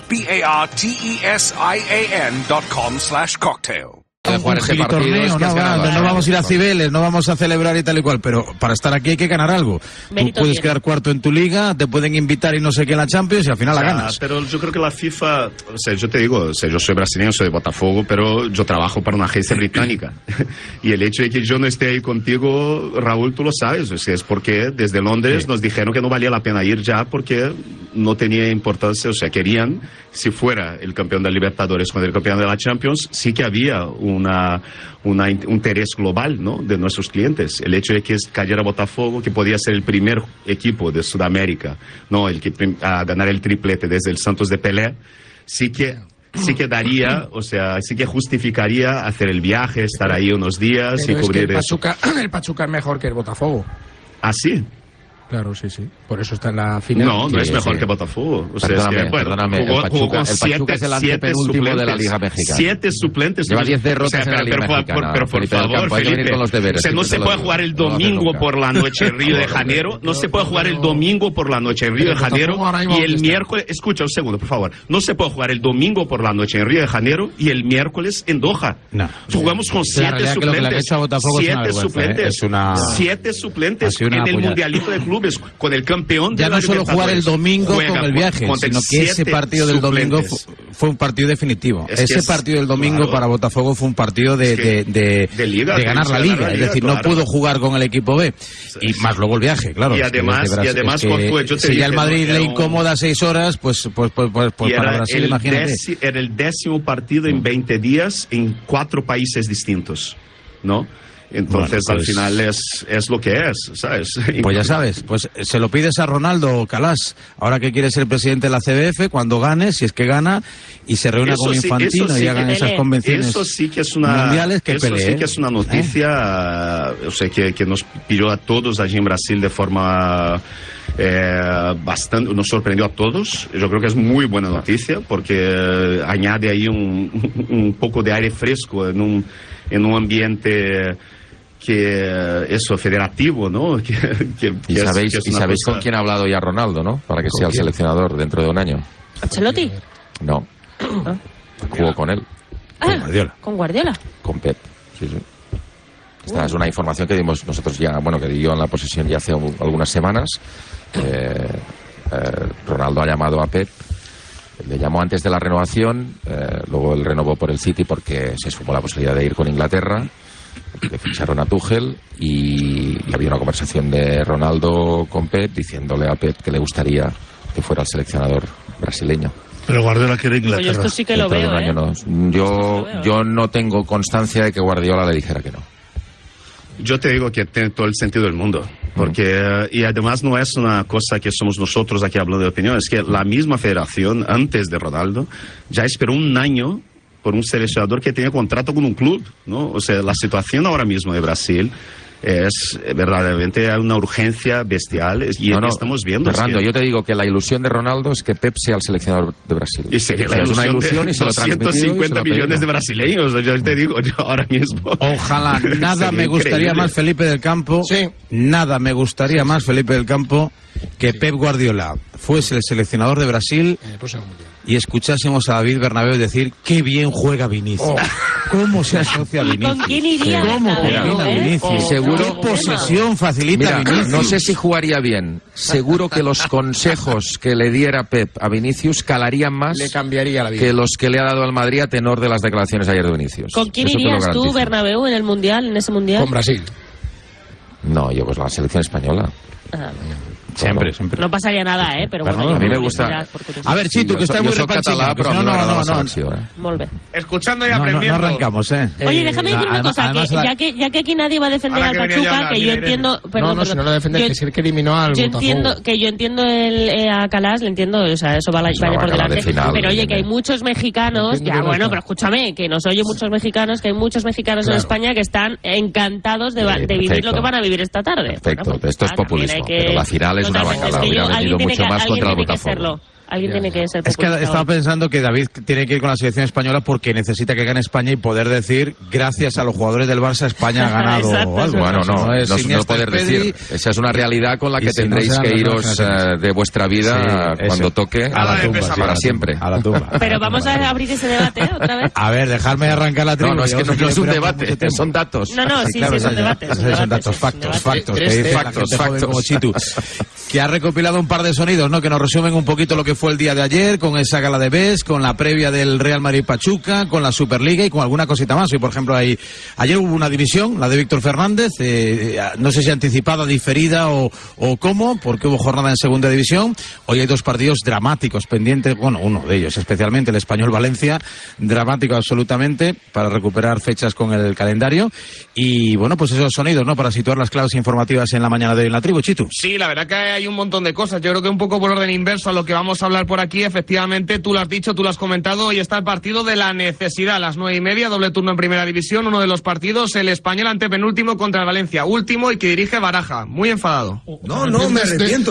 BARTESIAN.com/cocktail. Un torneo, no vamos a ir a Cibeles, no vamos a celebrar y tal y cual, pero para estar aquí hay que ganar algo. Tú puedes quedar cuarto en tu liga, te pueden invitar y no sé qué en la Champions y al final la ganas. Pero yo creo que la FIFA, o sea, yo te digo, o sea, yo soy brasileño, soy de Botafogo, pero yo trabajo para una agencia británica. Y el hecho de que yo no esté ahí contigo, Raúl, tú lo sabes, o sea, es porque desde Londres nos dijeron que no valía la pena ir ya porque no tenía importancia, o sea, querían, si fuera el campeón de Libertadores con el campeón de la Champions, sí que había un interés global, ¿no?, de nuestros clientes. El hecho de que cayera Botafogo, que podía ser el primer equipo de Sudamérica, ¿no?, el que a ganar el triplete desde el Santos de Pelé, sí que daría, o sea, sí que justificaría hacer el viaje, estar ahí unos días y cubrir eso. El Pachuca es mejor que el Botafogo. ¿Ah, sí? Claro, sí. Por eso está en la final. No es mejor que Botafogo. O sea, perdóname, jugó con el Pachuca es el antepenúltimo de la Liga Mexicana. 7 suplentes. Lleva 10 derrotas en la Liga Mexicana. Pero por favor, Felipe, o sea, no se puede jugar el domingo por la noche en Río de Janeiro. No se puede jugar el domingo por la noche en Río de Janeiro y el miércoles... Escucha un segundo, por favor. No se puede jugar el domingo por la noche en Río de Janeiro y el miércoles en Doha. No. Jugamos con 7 suplentes. 7 suplentes en el Mundialito de Clubes con el campeón ya no solo jugar el domingo con el viaje, sino que ese partido del domingo fue un partido definitivo. Ese partido del domingo para Botafogo fue un partido de ganar la Liga, es decir, no pudo jugar con el equipo B y más luego el viaje, claro. Y además si ya el Madrid le incomoda 6 horas, pues para Brasil, imagínate. Era el 10º partido en 20 días en 4 países distintos, ¿no? Entonces, al final es lo que es, ¿sabes? Pues ya sabes, pues se lo pides a Ronaldo Calas, ahora que quiere ser presidente de la CBF, cuando gane, si es que gana, y se reúna con Infantino y hagan esas convenciones mundiales, que pelee. Eso sí que es una noticia, o sea, que nos pilló a todos allí en Brasil de forma... bastante, nos sorprendió a todos. Yo creo que es muy buena noticia porque añade ahí un poco de aire fresco en un ambiente que eso federativo, ¿no? ¿Y sabéis con quién ha hablado ya Ronaldo, no? Para que sea el seleccionador dentro de un año. ¿Ancelotti? No. Jugó con él. Con Guardiola. ¿Con Guardiola? Con Pep, sí. Esta es una información que dimos nosotros ya, que di yo en la posesión ya hace algunas semanas. Ronaldo ha llamado a Pep, le llamó antes de la renovación, luego él renovó por el City porque se sumó la posibilidad de ir con Inglaterra, le ficharon a Tuchel y había una conversación de Ronaldo con Pep diciéndole a Pep que le gustaría que fuera el seleccionador brasileño. Pero Guardiola quiere Inglaterra. Pues yo esto sí que lo veo, Yo no tengo constancia de que Guardiola le dijera que no. Yo te digo que tiene todo el sentido del mundo, porque y además no es una cosa que somos nosotros aquí hablando de opinión, es que la misma federación antes de Ronaldo ya esperó un año por un seleccionador que tenía contrato con un club, ¿no? O sea, la situación ahora mismo de Brasil es verdaderamente una urgencia bestial y estamos viendo. Fernando, yo te digo que la ilusión de Ronaldo es que Pep sea el seleccionador de Brasil. Y sería la ilusión, una ilusión y se lo 250 millones de brasileños, yo te digo, yo ahora mismo. Ojalá, nada me gustaría más, Felipe del Campo, nada me gustaría más, Felipe del Campo, que Pep Guardiola fuese el seleccionador de Brasil y escuchásemos a David Bernabéu decir qué bien juega Vinicius. ¿Cómo se asocia a Vinicius? ¿Con quién iría? ¿Cómo combina Vinicius? Seguro. ¿Qué posesión facilita Vinicius? No sé si jugaría bien. Seguro que los consejos que le diera Pep a Vinicius calarían más le cambiaría la vida. que los que le ha dado al Madrid a tenor de las declaraciones ayer de Vinicius. ¿Con quién Eso te lo irías tú, garantizo. Bernabéu, en el Mundial, en ese Mundial? Con Brasil. No, yo pues la selección española. Siempre. No pasaría nada, pero bueno. A mí me gusta. A ver, Chitu, que está muy catalá, pero Molt bé. Escuchando y No aprendiendo. arrancamos, Oye, déjame decir una cosa, ya que aquí nadie va a defender al Pachuca, que yo entiendo... No, si no lo defendes, que sí que eliminó al Botafogo. Yo entiendo a Calas, le entiendo, o sea, eso vaya por delante. Pero oye, que hay muchos mexicanos, pero escúchame, que nos oye muchos mexicanos, que hay muchos mexicanos en España que están encantados de vivir lo que van a vivir esta tarde. Perfecto, esto es populismo, pero la final es una bacala, hubiera venido mucho más contra el Botafogo. Alguien tiene que ser Es que estaba pensando que David tiene que ir con la selección española porque necesita que gane España y poder decir, gracias a los jugadores del Barça, España ha ganado. Exacto, algo. Bueno, no poder decir. Esa es una realidad con la que tendréis que iros de vuestra vida cuando toque a la tumba, para siempre. A la tumba. Pero vamos a abrir ese debate otra vez. A ver, dejarme arrancar la tribuna. No, es que no es un debate, son datos. No, sí, son debates. Son datos, factos. Como Chitu, que ha recopilado un par de sonidos, ¿no? Que nos resumen un poquito lo que fue el día de ayer, con esa gala de BES, con la previa del Real Madrid-Pachuca, con la Superliga y con alguna cosita más. Hoy, por ejemplo, ayer hubo una división, la de Víctor Fernández, no sé si anticipada, diferida o cómo, porque hubo jornada en segunda división. Hoy hay dos partidos dramáticos pendientes, bueno, uno de ellos especialmente, el Español-Valencia, dramático absolutamente, para recuperar fechas con el calendario. Y bueno, pues esos sonidos, ¿no? Para situar las claves informativas en la mañana de hoy en la tribu, Chitu. Sí, la verdad que hay un montón de cosas. Yo creo que un poco por orden inverso a lo que vamos a hablar por aquí, efectivamente, tú lo has dicho, tú lo has comentado, hoy está el partido de la necesidad, a las 9:30, doble turno en primera división, uno de los partidos, el Español antepenúltimo contra el Valencia, último y que dirige Baraja, muy enfadado. No me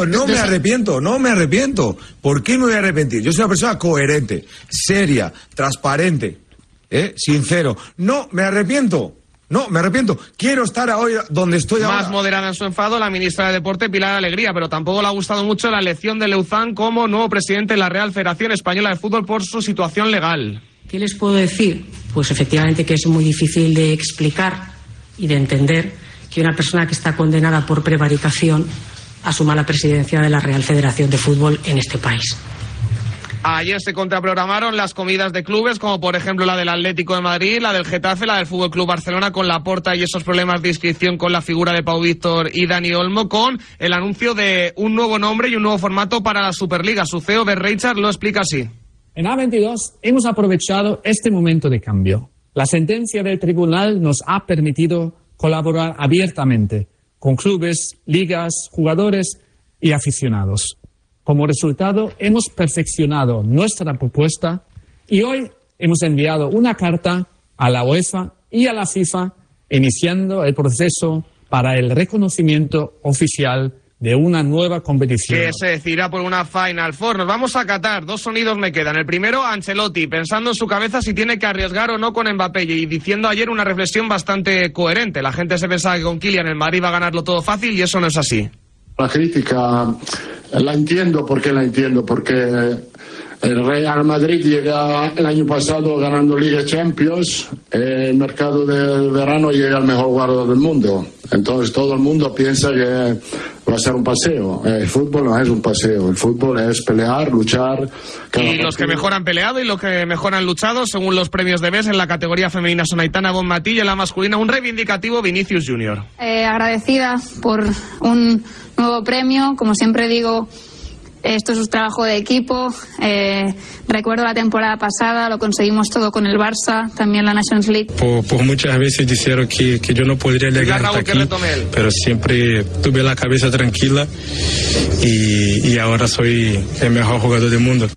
arrepiento. ¿Por qué me voy a arrepentir? Yo soy una persona coherente, seria, transparente, sincero. No me arrepiento. Quiero estar hoy donde estoy ahora. Más moderada en su enfado la ministra de Deporte, Pilar Alegría, pero tampoco le ha gustado mucho la elección de Leuzán como nuevo presidente de la Real Federación Española de Fútbol por su situación legal. ¿Qué les puedo decir? Pues efectivamente que es muy difícil de explicar y de entender que una persona que está condenada por prevaricación asuma la presidencia de la Real Federación de Fútbol en este país. Ayer se contraprogramaron las comidas de clubes, como por ejemplo la del Atlético de Madrid, la del Getafe, la del Fútbol Club Barcelona, con Laporta y esos problemas de inscripción con la figura de Pau Víctor y Dani Olmo, con el anuncio de un nuevo nombre y un nuevo formato para la Superliga. Su CEO, Bert Reichard, lo explica así. En A22 hemos aprovechado este momento de cambio. La sentencia del tribunal nos ha permitido colaborar abiertamente con clubes, ligas, jugadores y aficionados. Como resultado, hemos perfeccionado nuestra propuesta y hoy hemos enviado una carta a la UEFA y a la FIFA iniciando el proceso para el reconocimiento oficial de una nueva competición. Que se decidirá por una Final Four. Nos vamos a Qatar. Dos sonidos me quedan. El primero, Ancelotti, pensando en su cabeza si tiene que arriesgar o no con Mbappé y diciendo ayer una reflexión bastante coherente. La gente se pensaba que con Kylian el Madrid va a ganarlo todo fácil y eso no es así. La crítica la entiendo, porque el Real Madrid llega el año pasado ganando Liga Champions, el mercado del verano llega al mejor jugador del mundo. Entonces todo el mundo piensa que va a ser un paseo. El fútbol no es un paseo, el fútbol es pelear, luchar. Y los que mejor han peleado y los que mejor han luchado, según los premios de BES, en la categoría femenina son Aitana Bonmatí y en la masculina un reivindicativo Vinicius Junior. Agradecida por un nuevo premio, como siempre digo. Esto es un trabajo de equipo. Recuerdo la temporada pasada, lo conseguimos todo con el Barça, también la Nations League. Por muchas veces dijeron que yo no podría llegar hasta aquí, pero siempre tuve la cabeza tranquila y ahora soy el mejor jugador del mundo.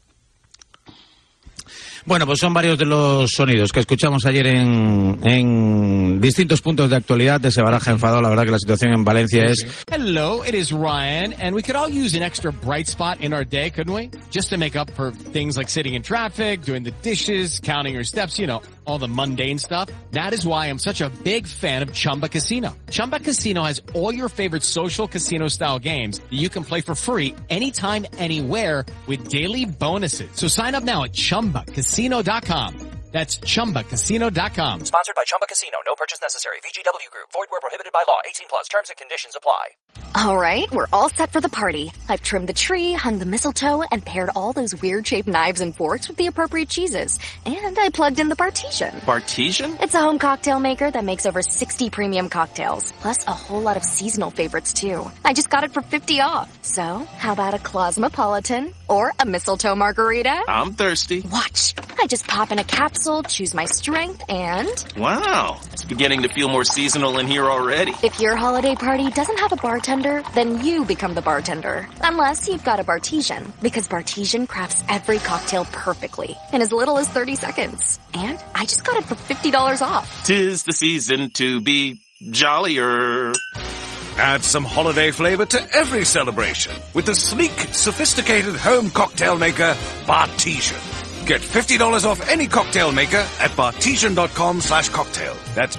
Bueno, pues son varios de los sonidos que escuchamos ayer en distintos puntos de actualidad de ese Baraja enfadado. La verdad que la situación en Valencia es... Hello, it is Ryan, and we could all use an extra bright spot in our day, couldn't we? Just to make up for things like sitting in traffic, doing the dishes, counting your steps, you know, all the mundane stuff. That is why I'm such a big fan of Chumba Casino. Chumba Casino has all your favorite social casino-style games that you can play for free anytime, anywhere with daily bonuses. So sign up now at ChumbaCasino.com. That's ChumbaCasino.com. Sponsored by Chumba Casino. No purchase necessary. VGW Group. Void where prohibited by law. 18 plus. Terms and conditions apply. All right, we're all set for the party. I've trimmed the tree, hung the mistletoe, and paired all those weird-shaped knives and forks with the appropriate cheeses. And I plugged in the Bartesian. Bartesian? It's a home cocktail maker that makes over 60 premium cocktails, plus a whole lot of seasonal favorites, too. I just got it for $50 off. So, how about a Cosmopolitan or a mistletoe margarita? I'm thirsty. Watch. I just pop in a capsule, choose my strength, and... Wow, it's beginning to feel more seasonal in here already. If your holiday party doesn't have a bartender, then you become the bartender. Unless you've got a Bartesian, because Bartesian crafts every cocktail perfectly in as little as 30 seconds. And I just got it for $50 off. 'Tis the season to be jollier. Add some holiday flavor to every celebration with the sleek, sophisticated home cocktail maker, Bartesian. Get $50 off any cocktail maker at bartesian.com/cocktail. That's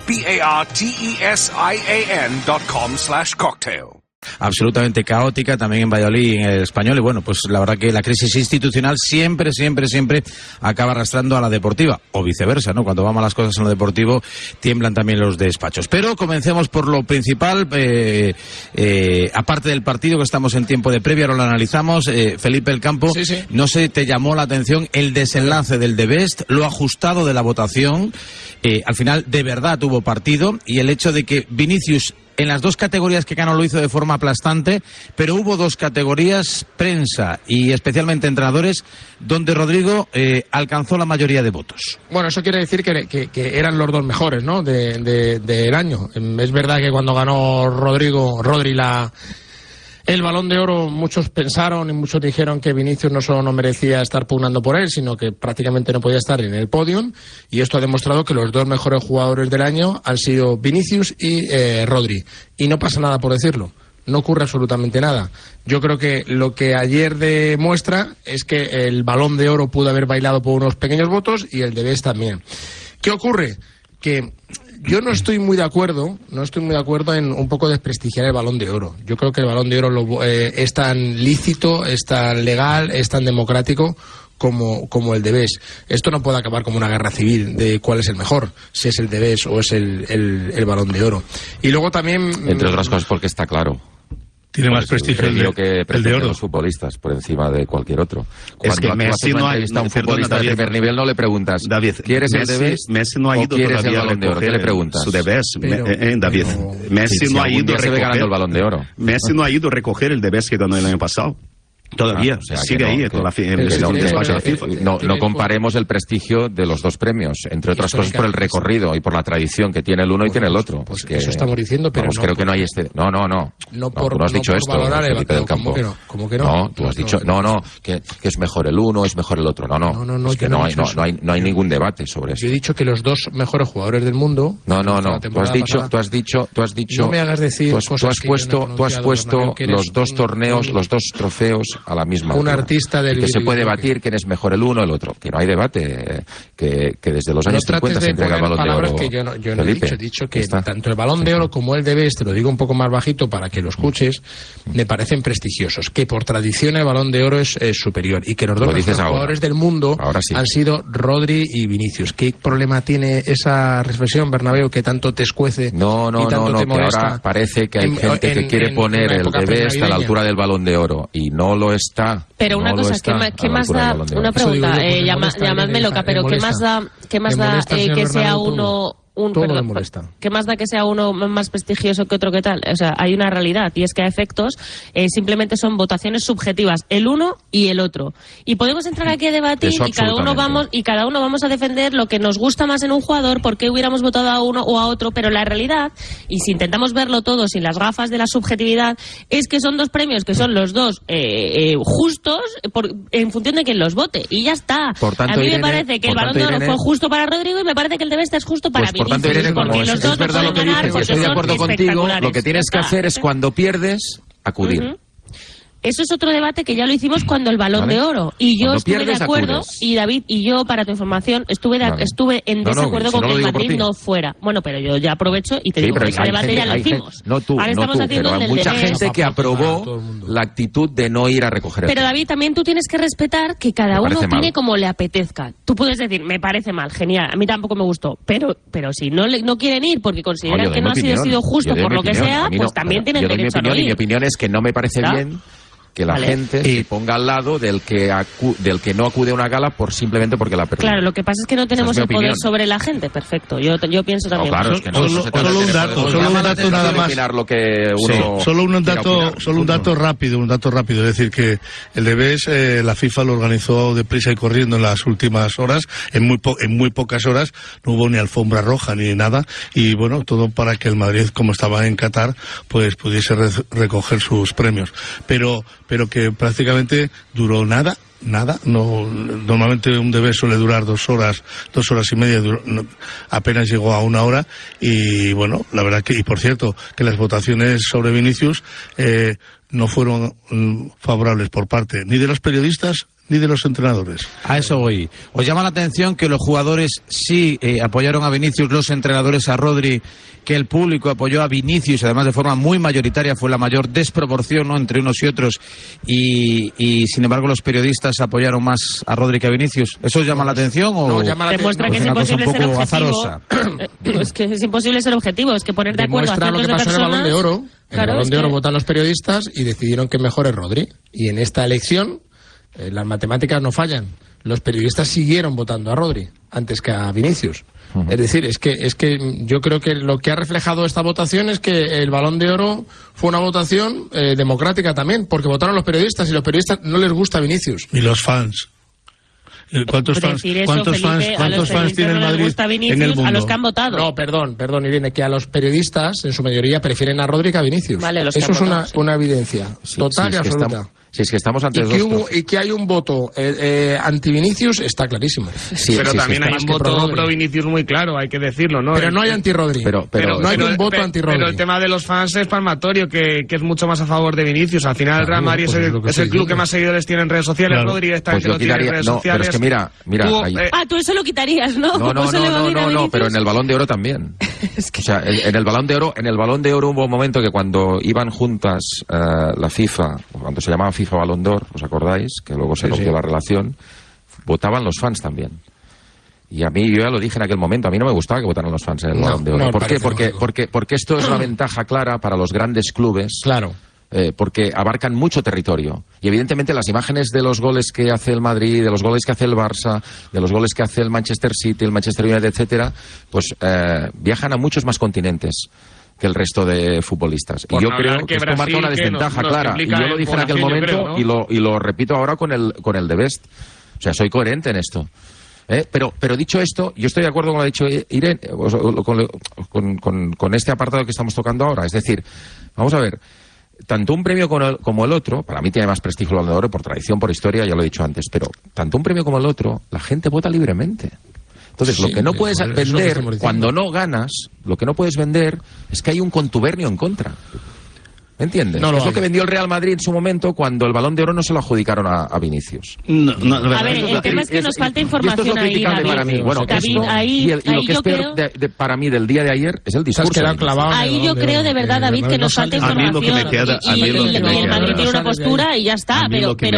BARTESIAN.com/cocktail. Absolutamente caótica también en Valladolid, en el Español, y bueno, pues la verdad que la crisis institucional siempre acaba arrastrando a la deportiva, o viceversa, ¿no? Cuando van las cosas en lo deportivo, tiemblan también los despachos. Pero comencemos por lo principal, aparte del partido, que estamos en tiempo de previa, ahora lo analizamos. Felipe El Campo, sí. No sé, ¿te llamó la atención el desenlace del The Best, lo ajustado de la votación? Al final, de verdad hubo partido, y el hecho de que Vinicius, en las dos categorías que ganó, lo hizo de forma aplastante, pero hubo dos categorías, prensa y especialmente entrenadores, donde Rodrigo alcanzó la mayoría de votos. Bueno, eso quiere decir que eran los dos mejores, ¿no?, del año. Es verdad que cuando ganó Rodri el Balón de Oro, muchos pensaron y muchos dijeron que Vinicius no solo no merecía estar pugnando por él, sino que prácticamente no podía estar en el podium, y esto ha demostrado que los dos mejores jugadores del año han sido Vinicius y Rodri. Y no pasa nada por decirlo, no ocurre absolutamente nada. Yo creo que lo que ayer demuestra es que el Balón de Oro pudo haber bailado por unos pequeños votos y el de Best también. ¿Qué ocurre? Que yo no estoy muy de acuerdo en un poco desprestigiar el Balón de Oro. Yo creo que el Balón de Oro es tan lícito, es tan legal, es tan democrático como el de Best. Esto no puede acabar como una guerra civil de cuál es el mejor, si es el de Best o es el Balón de Oro. Y luego también... Entre otras cosas porque está claro. Tiene más prestigio el de oro. Los futbolistas por encima de cualquier otro. Es que Messi no ha ido a un futbolista de primer nivel, no le preguntas, David, ¿quieres el de Best? Messi no ha ido todavía a recoger ¿Qué le preguntas? Su de Best, David. Messi no ha ido a recoger el Balón de Oro. Messi no ha ido a recoger el de Best que ganó el año pasado. Todavía, sigue ahí. No comparemos el prestigio de los dos premios, entre otras cosas por el recorrido y por la tradición que tiene el uno y tiene el otro. Pues que eso estamos diciendo, pero vamos, creo que no hay este... No, tú no has dicho esto, Felipe del Campo. ¿Cómo que no? No, tú has dicho, que es mejor el uno, es mejor el otro. No, es que no hay ningún debate sobre eso. Yo he dicho que los dos mejores jugadores del mundo... No, tú has dicho... No me hagas decir cosas que tú has puesto los dos torneos, los dos trofeos a la misma un artista del que se puede debatir quién es mejor el uno o el otro, que no hay debate, que desde los años 50 se entrega el Balón de Oro. Que yo no he dicho que tanto el Balón de Oro como el de Best, te lo digo un poco más bajito para que lo escuches, me parecen prestigiosos, que por tradición el Balón de Oro es superior, y que los dos mejores jugadores del mundo han sido Rodri y Vinicius. ¿Qué problema tiene esa reflexión, Bernabéu, que tanto te escuece y tanto te molesta? Que ahora parece que hay gente que quiere poner el de Best a la altura del Balón de Oro, y no lo está. Pero una cosa, ¿qué más da? Una pregunta, llamadme loca, pero ¿qué más da que sea uno... ¿Qué más da que sea uno más prestigioso que otro? ¿Qué tal? O sea, hay una realidad, y es que a efectos simplemente son votaciones subjetivas, el uno y el otro. Y podemos entrar aquí a debatir y cada uno vamos a defender lo que nos gusta más en un jugador, por qué hubiéramos votado a uno o a otro, pero la realidad, y si intentamos verlo todo sin las gafas de la subjetividad, es que son dos premios que son los dos justos en función de quien los vote, y ya está. Tanto, a mí me parece que el Balón de Oro fue justo para Rodrigo, y me parece que el de Best es justo para Por tanto, Irene, como es verdad lo que dices, estoy de acuerdo contigo, lo que tienes que hacer es cuando pierdes, acudir. eso es otro debate que ya lo hicimos cuando el Balón de Oro. Y yo estuve de acuerdo, y David y yo, para tu información, estuve en desacuerdo con que el Madrid no fuera. Bueno, pero yo ya aprovecho y te digo que ese debate ya lo hicimos. No tú, pero hay mucha gente que aprobó la actitud de no ir a recoger el Pero David, también tú tienes que respetar que cada uno opine como le apetezca. Tú puedes decir, me parece mal, genial, a mí tampoco me gustó, pero si no quieren ir porque consideran que no ha sido justo por lo que sea, pues también tienen derecho a no ir. Y mi opinión es que no me parece bien que la gente se ponga al lado del que no acude a una gala simplemente porque la perdió. Claro, lo que pasa es que no tenemos el poder sobre la gente, perfecto. Yo pienso también. No, claro, es que solo un dato nada más. Solo un dato rápido, es decir, que el Debes, la FIFA lo organizó deprisa y corriendo en las últimas horas, en muy pocas horas, no hubo ni alfombra roja ni nada, y bueno, todo para que el Madrid, como estaba en Qatar, pues pudiese recoger sus premios. Pero que prácticamente duró nada. Normalmente un Debes suele durar 2 horas y media, apenas llegó a 1 hora, y bueno, la verdad que, y por cierto, que las votaciones sobre Vinicius no fueron favorables por parte ni de los periodistas ni de los entrenadores. A eso voy. ¿Os llama la atención que los jugadores sí apoyaron a Vinicius, los entrenadores a Rodri, que el público apoyó a Vinicius, además de forma muy mayoritaria, fue la mayor desproporción, ¿no?, entre unos y otros, y sin embargo los periodistas apoyaron más a Rodri que a Vinicius? ¿Eso os llama la atención o no, demuestra que es imposible ser objetivo? Azarosa? Es que es imposible ser objetivo, es que poner de acuerdo a cientos de personas... Demuestra lo que pasó en el Balón de Oro. En el Balón de Oro votan los periodistas y decidieron que mejor es Rodri. Y en esta elección las matemáticas no fallan. Los periodistas siguieron votando a Rodri antes que a Vinicius. Es decir, es que yo creo que lo que ha reflejado esta votación es que el Balón de Oro fue una votación democrática también, porque votaron los periodistas y los periodistas no les gusta Vinicius. Y los fans. ¿Cuántos fans tiene el Madrid en el mundo? A los que han votado. No, perdón, Irene, que a los periodistas, en su mayoría, prefieren a Rodri que a Vinicius. Vale, eso es una evidencia total y absoluta. Si es que estamos ante y que hay un voto anti-Vinicius está clarísimo. Pero también hay un voto pro-Vinicius muy claro, hay que decirlo, ¿no? Pero no hay anti-Rodri. Pero no hay un voto anti-Rodri. Pero el tema de los fans es palmatorio, que es mucho más a favor de Vinicius. Al final el Real Madrid es el club que más seguidores tiene en redes sociales. Claro. Rodri directamente lo tiene en redes sociales. Pero es que mira... tú eso lo quitarías, ¿no? No, pero en el Balón de Oro también. O sea, en el Balón de Oro hubo un momento que cuando iban juntas la FIFA, cuando se llamaba FIFA Balón d'Or, ¿os acordáis? Que luego se rompió la relación, votaban los fans también. Y a mí, yo ya lo dije en aquel momento, a mí no me gustaba que votaran los fans en el Balón de Oro. ¿Por qué? Porque esto es una ventaja clara para los grandes clubes. Claro. Porque abarcan mucho territorio. Y evidentemente las imágenes de los goles que hace el Madrid, de los goles que hace el Barça, de los goles que hace el Manchester City, el Manchester United, etcétera, pues viajan a muchos más continentes que el resto de futbolistas. Y yo creo que esto marca una desventaja clara. Y yo lo dije en aquel momento, y lo repito ahora con el The Best. O sea, soy coherente en esto. Pero dicho esto, yo estoy de acuerdo con lo que ha dicho Irene, con este apartado que estamos tocando ahora. Es decir, vamos a ver, tanto un premio como el otro, para mí tiene más prestigio el Balón de Oro por tradición, por historia, ya lo he dicho antes, pero tanto un premio como el otro, la gente vota libremente. Entonces, lo que no puedes vender cuando no ganas, lo que no puedes vender es que hay un contubernio en contra. ¿Me entiendes? Es lo que vendió el Real Madrid en su momento cuando el Balón de Oro no se lo adjudicaron a Vinicius. A ver, el tema es que nos falta información ahí, David. Para mí. Bueno, David, y lo que es peor para mí del día de ayer es el discurso. Ahí yo creo de verdad, David, que nos falta información. Y el Madrid tiene una postura y ya está. A mí lo que me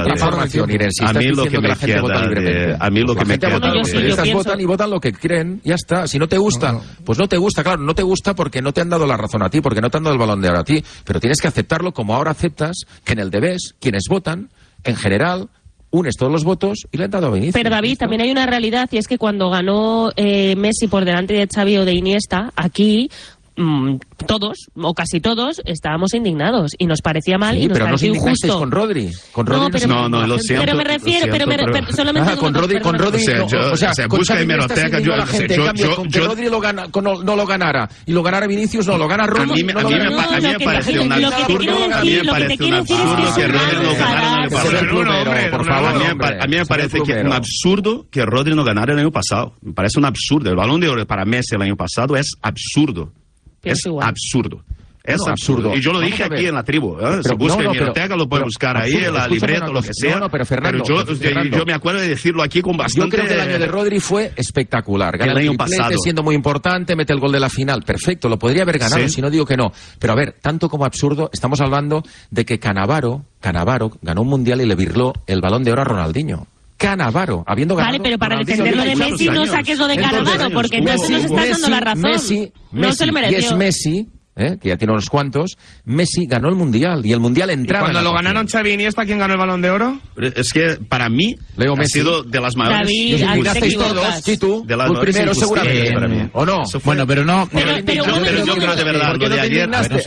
queda... Los periodistas votan y votan lo que creen, ya está. Si no te gusta, pues no te gusta. Claro, no te gusta porque no te han dado la razón a ti, porque no te han dado el Balón de Oro a ti. Pero tienes que aceptarlo como ahora aceptas que en el Debes, quienes votan, en general, unes todos los votos y le han dado a Vinicius. Pero David, también hay una realidad, y es que cuando ganó Messi por delante de Xavi o de Iniesta, aquí... todos, o casi todos, estábamos indignados y nos parecía mal y nos parecía injusto. Con Rodri. No, lo siento. Pero me refiero, solamente con Rodri, o sea, busca hemeroteca. Que Rodri no lo ganara y lo ganara Vinicius, no lo gana Rodri. A mí me parece un absurdo. A mí me parece un absurdo que Rodri no ganara el año pasado. Por favor, a mí me parece que es un absurdo que Rodri no ganara el año pasado. Me parece un absurdo. El Balón de Oro para Messi el año pasado es absurdo. Es absurdo. Es absurdo. Y yo lo dije aquí en la tribu. Si busca en mi biblioteca, lo puede buscar ahí, en la libreta, lo que sea. Pero Fernando, yo me acuerdo de decirlo aquí con bastante... Yo creo que el año de Rodri fue espectacular. Gana el año pasado, siendo muy importante, mete el gol de la final. Perfecto, lo podría haber ganado, si no digo que no. Pero a ver, tanto como absurdo, estamos hablando de que Cannavaro ganó un mundial y le virló el Balón de Oro a Ronaldinho. Cannavaro, habiendo ganado... Vale, pero para defender lo de Messi no saques lo de Cannavaro, porque entonces nos estás dando la razón. Messi, no se lo mereció. Y es Messi... que ya tiene unos cuantos, Messi ganó el Mundial, y el Mundial entraba... ¿Y cuando lo ganaron Xavi y Iniesta, quién ganó el Balón de Oro? Es que, para mí, Leo Messi ha sido de las mayores... Sí, tú, el primero seguramente para mí. ¿O no? Bueno, pero no... Pero yo creo de verdad, lo de ayer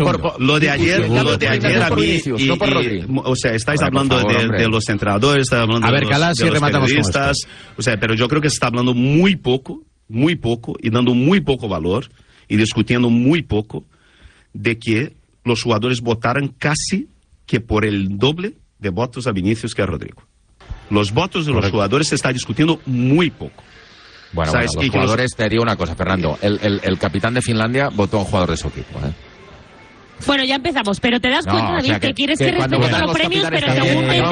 a mí... O sea, estáis hablando de los entrenadores, estáis hablando de los periodistas... O sea, pero yo creo que se está hablando muy poco, y dando muy poco valor, y discutiendo muy poco, de que los jugadores votaran casi que por el doble de votos a Vinicius que a Rodrigo. Los votos de los jugadores se está discutiendo muy poco. Bueno, los jugadores, te digo una cosa, Fernando, el capitán de Finlandia votó a un jugador de su equipo, Bueno, ya empezamos, pero te das cuenta, David, que quieres que respetemos los premios, pero según te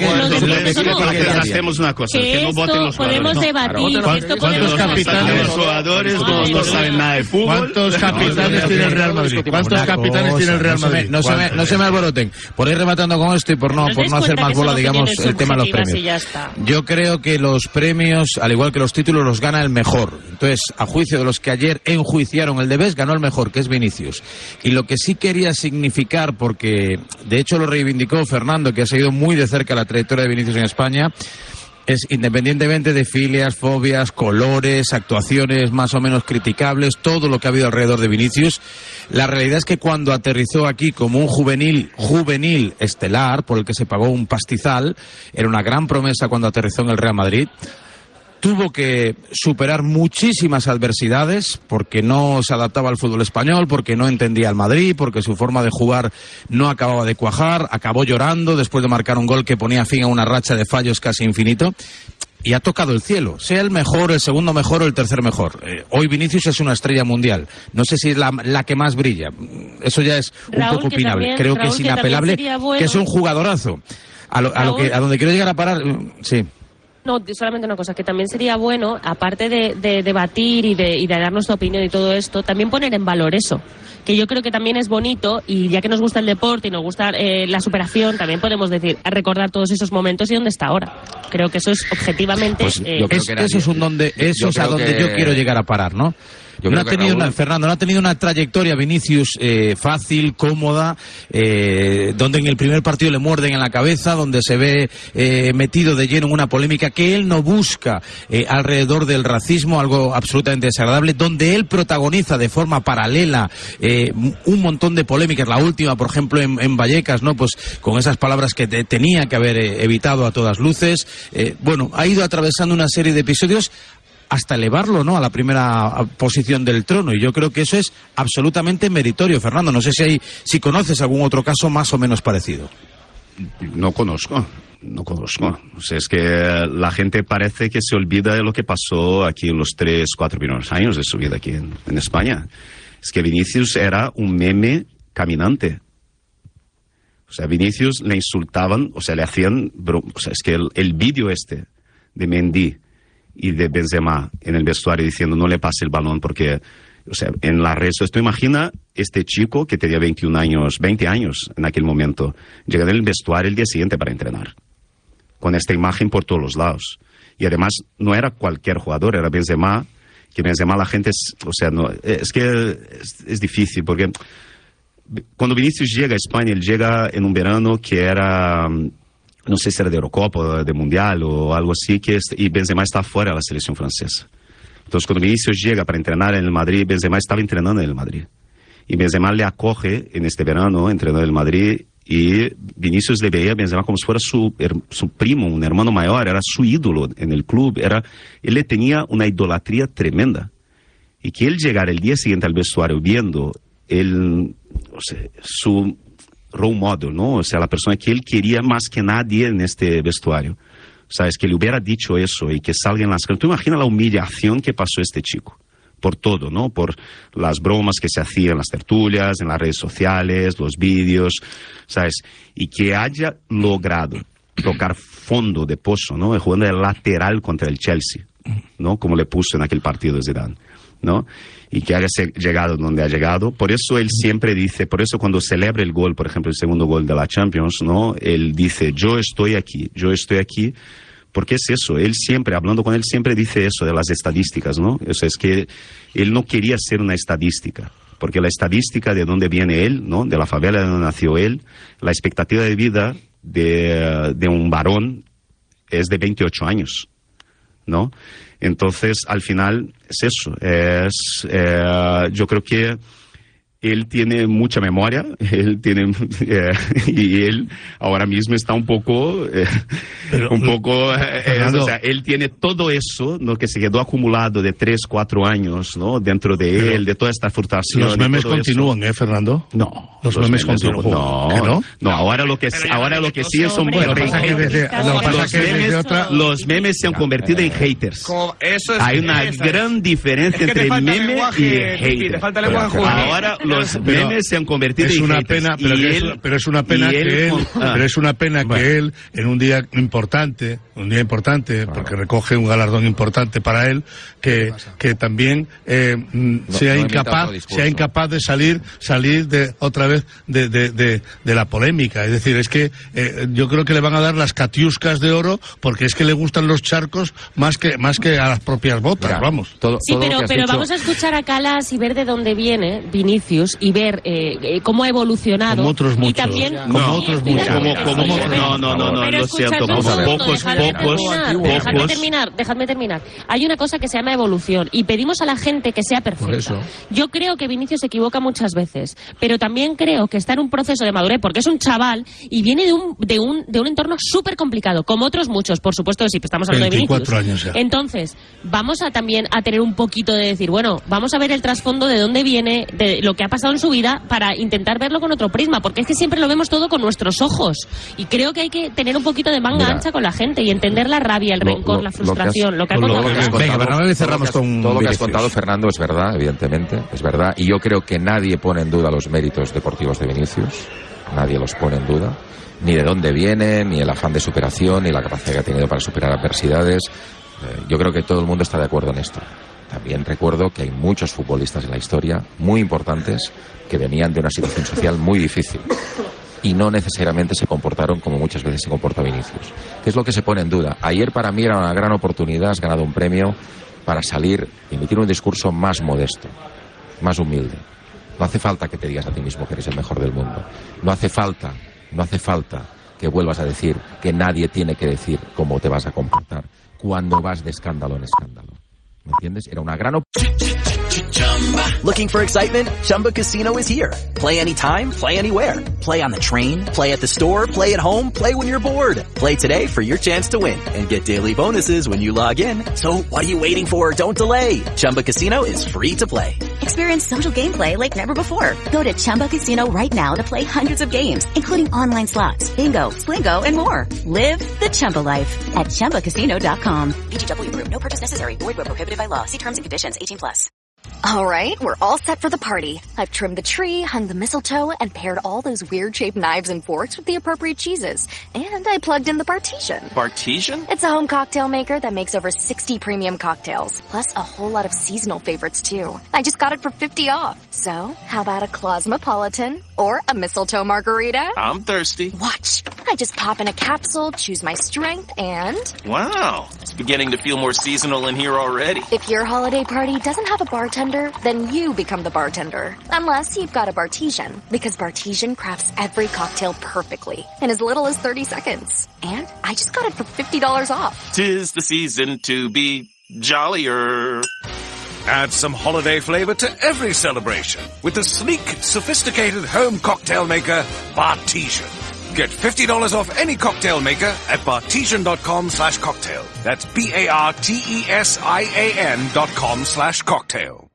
interesa, hacemos una cosa, que no voten los podemos debatir. ¿Cuántos capitanes los jugadores no saben nada de fútbol? ¿Cuántos capitanes tiene el Real Madrid? ¿Cuántos capitanes tiene el Real Madrid? No se me alboroten. Por ir rematando con esto y por no hacer más bola, digamos, el tema de los premios. Yo creo que los premios, al igual que los títulos, los gana el mejor. Entonces, a juicio de los que ayer enjuiciaron el de Best, ganó el mejor, que es Vinicius. Y lo que sí quería significar, porque de hecho lo reivindicó Fernando, que ha seguido muy de cerca la trayectoria de Vinicius en España, es, independientemente de filias, fobias, colores, actuaciones más o menos criticables, todo lo que ha habido alrededor de Vinicius, la realidad es que cuando aterrizó aquí como un juvenil estelar, por el que se pagó un pastizal, era una gran promesa cuando aterrizó en el Real Madrid, tuvo que superar muchísimas adversidades porque no se adaptaba al fútbol español, porque no entendía al Madrid, porque su forma de jugar no acababa de cuajar, acabó llorando después de marcar un gol que ponía fin a una racha de fallos casi infinito. Y ha tocado el cielo, sea el mejor, el segundo mejor o el tercer mejor. Hoy Vinicius es una estrella mundial. No sé si es la que más brilla. Eso ya es un poco opinable. Creo que es inapelable, que es un jugadorazo. A donde quiero llegar a parar, sí. No, solamente una cosa, que también sería bueno, aparte de debatir y de dar nuestra opinión y todo esto, también poner en valor eso, que yo creo que también es bonito, y ya que nos gusta el deporte y nos gusta la superación, también podemos recordar todos esos momentos y dónde está ahora. Creo que eso es objetivamente... Pues eso es un donde, eso es a donde yo quiero llegar a parar, ¿no? Fernando, no ha tenido una trayectoria Vinicius fácil, cómoda, donde en el primer partido le muerden en la cabeza, donde se ve metido de lleno en una polémica que él no busca alrededor del racismo, algo absolutamente desagradable, donde él protagoniza de forma paralela un montón de polémicas, la última, por ejemplo, en Vallecas, ¿no? Pues con esas palabras que tenía que haber evitado a todas luces. Bueno, ha ido atravesando una serie de episodios hasta elevarlo, ¿no?, a la primera posición del trono, y yo creo que eso es absolutamente meritorio. Fernando, no sé si conoces algún otro caso más o menos parecido. No conozco. O sea, es que la gente parece que se olvida de lo que pasó aquí en los 3-4 primeros años de su vida aquí en España. Es que Vinicius era un meme caminante. O sea, Vinicius le insultaban, o sea, le hacían... O sea, es que el vídeo de Mendy y de Benzema en el vestuario diciendo no le pase el balón porque, o sea, en las redes, tú imagina este chico que tenía 20 años en aquel momento, llegando al vestuario el día siguiente para entrenar, con esta imagen por todos los lados. Y además no era cualquier jugador, era Benzema, que Benzema la gente, o sea, no, es que es difícil, porque cuando Vinicius llega a España, él llega en un verano que era... no sé si era de Eurocopa o de Mundial o algo así, y Benzema está fuera de la selección francesa. Entonces, cuando Vinicius llega para entrenar en el Madrid, Benzema estaba entrenando en el Madrid. Y Benzema le acoge en este verano, entrenando en el Madrid, y Vinicius le veía a Benzema como si fuera su primo, un hermano mayor, era su ídolo en el club. Él le tenía una idolatría tremenda. Y que él llegara el día siguiente al vestuario viendo su role model, ¿no? O sea, la persona que él quería más que nadie en este vestuario. ¿Sabes? Que le hubiera dicho eso y que salga en las cámaras. Tú imaginas la humillación que pasó este chico. por todo, ¿no? Por las bromas que se hacían en las tertulias, en las redes sociales, los vídeos, ¿sabes? Y que haya logrado tocar fondo de pozo, ¿no? Jugando de lateral contra el Chelsea, ¿no? Como le puso en aquel partido de Zidane, ¿no? Y que haya llegado donde ha llegado. Por eso él siempre dice, por eso cuando celebra el gol, por ejemplo, el segundo gol de la Champions, ¿no? Él dice, yo estoy aquí, porque es eso, él siempre, hablando con él, siempre dice eso de las estadísticas, ¿no? O sea, es que él no quería ser una estadística, porque la estadística de dónde viene él, ¿no? De la favela de donde nació él, la expectativa de vida de un varón es de 28 años, ¿no? Entonces, al final, es eso. Yo creo que él tiene mucha memoria, y él ahora mismo está un poco, o sea, él tiene todo eso, ¿no? Que se quedó acumulado de 3, 4 años, ¿no? Dentro de él, de toda esta frustración. Los memes continúan, Fernando. No. Los memes continúan. No, ahora lo que sí son los memes se han convertido en haters. Hay una gran diferencia entre meme y hater. Ahora los memes se han convertido en haters. Pero es una pena que él, en un día importante, porque recoge un galardón importante para él, que también sea incapaz de salir de otra vez de la polémica. Es decir, es que yo creo que le van a dar las catiuscas de oro, porque es que le gustan los charcos más que a las propias botas. Mira, vamos. Pero vamos a escuchar a Calas y ver de dónde viene Vinicius y ver cómo ha evolucionado. Como otros muchos. Y también, no, lo siento, pocos. Dejadme terminar. Hay una cosa que se llama evolución y pedimos a la gente que sea perfecta. Yo creo que Vinicius se equivoca muchas veces, pero también creo que está en un proceso de madurez porque es un chaval y viene de un entorno súper complicado, como otros muchos, por supuesto, si estamos hablando de Vinicius. 24 años ya. Entonces, vamos a también a tener un poquito de decir, bueno, vamos a ver el trasfondo de dónde viene, de lo que ha pasado en su vida, para intentar verlo con otro prisma, porque es que siempre lo vemos todo con nuestros ojos. Y creo que hay que tener un poquito de manga ancha con la gente y entender la rabia, el rencor, la frustración, lo que ha contado. Todo lo que has contado, Fernando, es verdad, evidentemente, es verdad. Y yo creo que nadie pone en duda los méritos deportivos de Vinicius. Nadie los pone en duda. Ni de dónde viene, ni el afán de superación, ni la capacidad que ha tenido para superar adversidades. Yo creo que todo el mundo está de acuerdo en esto. También recuerdo que hay muchos futbolistas en la historia, muy importantes, que venían de una situación social muy difícil y no necesariamente se comportaron como muchas veces se comporta Vinicius. ¿Qué es lo que se pone en duda? Ayer para mí era una gran oportunidad, has ganado un premio para salir y emitir un discurso más modesto, más humilde. No hace falta que te digas a ti mismo que eres el mejor del mundo. No hace falta que vuelvas a decir que nadie tiene que decir cómo te vas a comportar cuando vas de escándalo en escándalo. ¿Me entiendes? Era una gran Looking for excitement? Chumba Casino is here. Play anytime, play anywhere. Play on the train, play at the store, play at home, play when you're bored. Play today for your chance to win and get daily bonuses when you log in. So what are you waiting for? Don't delay. Chumba Casino is free to play. Experience social gameplay like never before. Go to Chumba Casino right now to play hundreds of games, including online slots, bingo, Slingo, and more. Live the Chumba life at ChumbaCasino.com. VGW Group. No purchase necessary. Void where prohibited by law. See terms and conditions. 18+. All right, we're all set for the party. I've trimmed the tree, hung the mistletoe, and paired all those weird-shaped knives and forks with the appropriate cheeses. And I plugged in the Bartesian. Bartesian? It's a home cocktail maker that makes over 60 premium cocktails, plus a whole lot of seasonal favorites, too. I just got it for $50 off. So, how about a Cosmopolitan or a mistletoe margarita? I'm thirsty. Watch. I just pop in a capsule, choose my strength, and... Wow, it's beginning to feel more seasonal in here already. If your holiday party doesn't have a bartender, then you become the bartender. Unless you've got a Bartesian, because Bartesian crafts every cocktail perfectly in as little as 30 seconds. And I just got it for $50 off. 'Tis the season to be jollier. Add some holiday flavor to every celebration with the sleek, sophisticated home cocktail maker, Bartesian. Get $50 off any cocktail maker at Bartesian.com/cocktail. That's BARTESIAN.com/cocktail.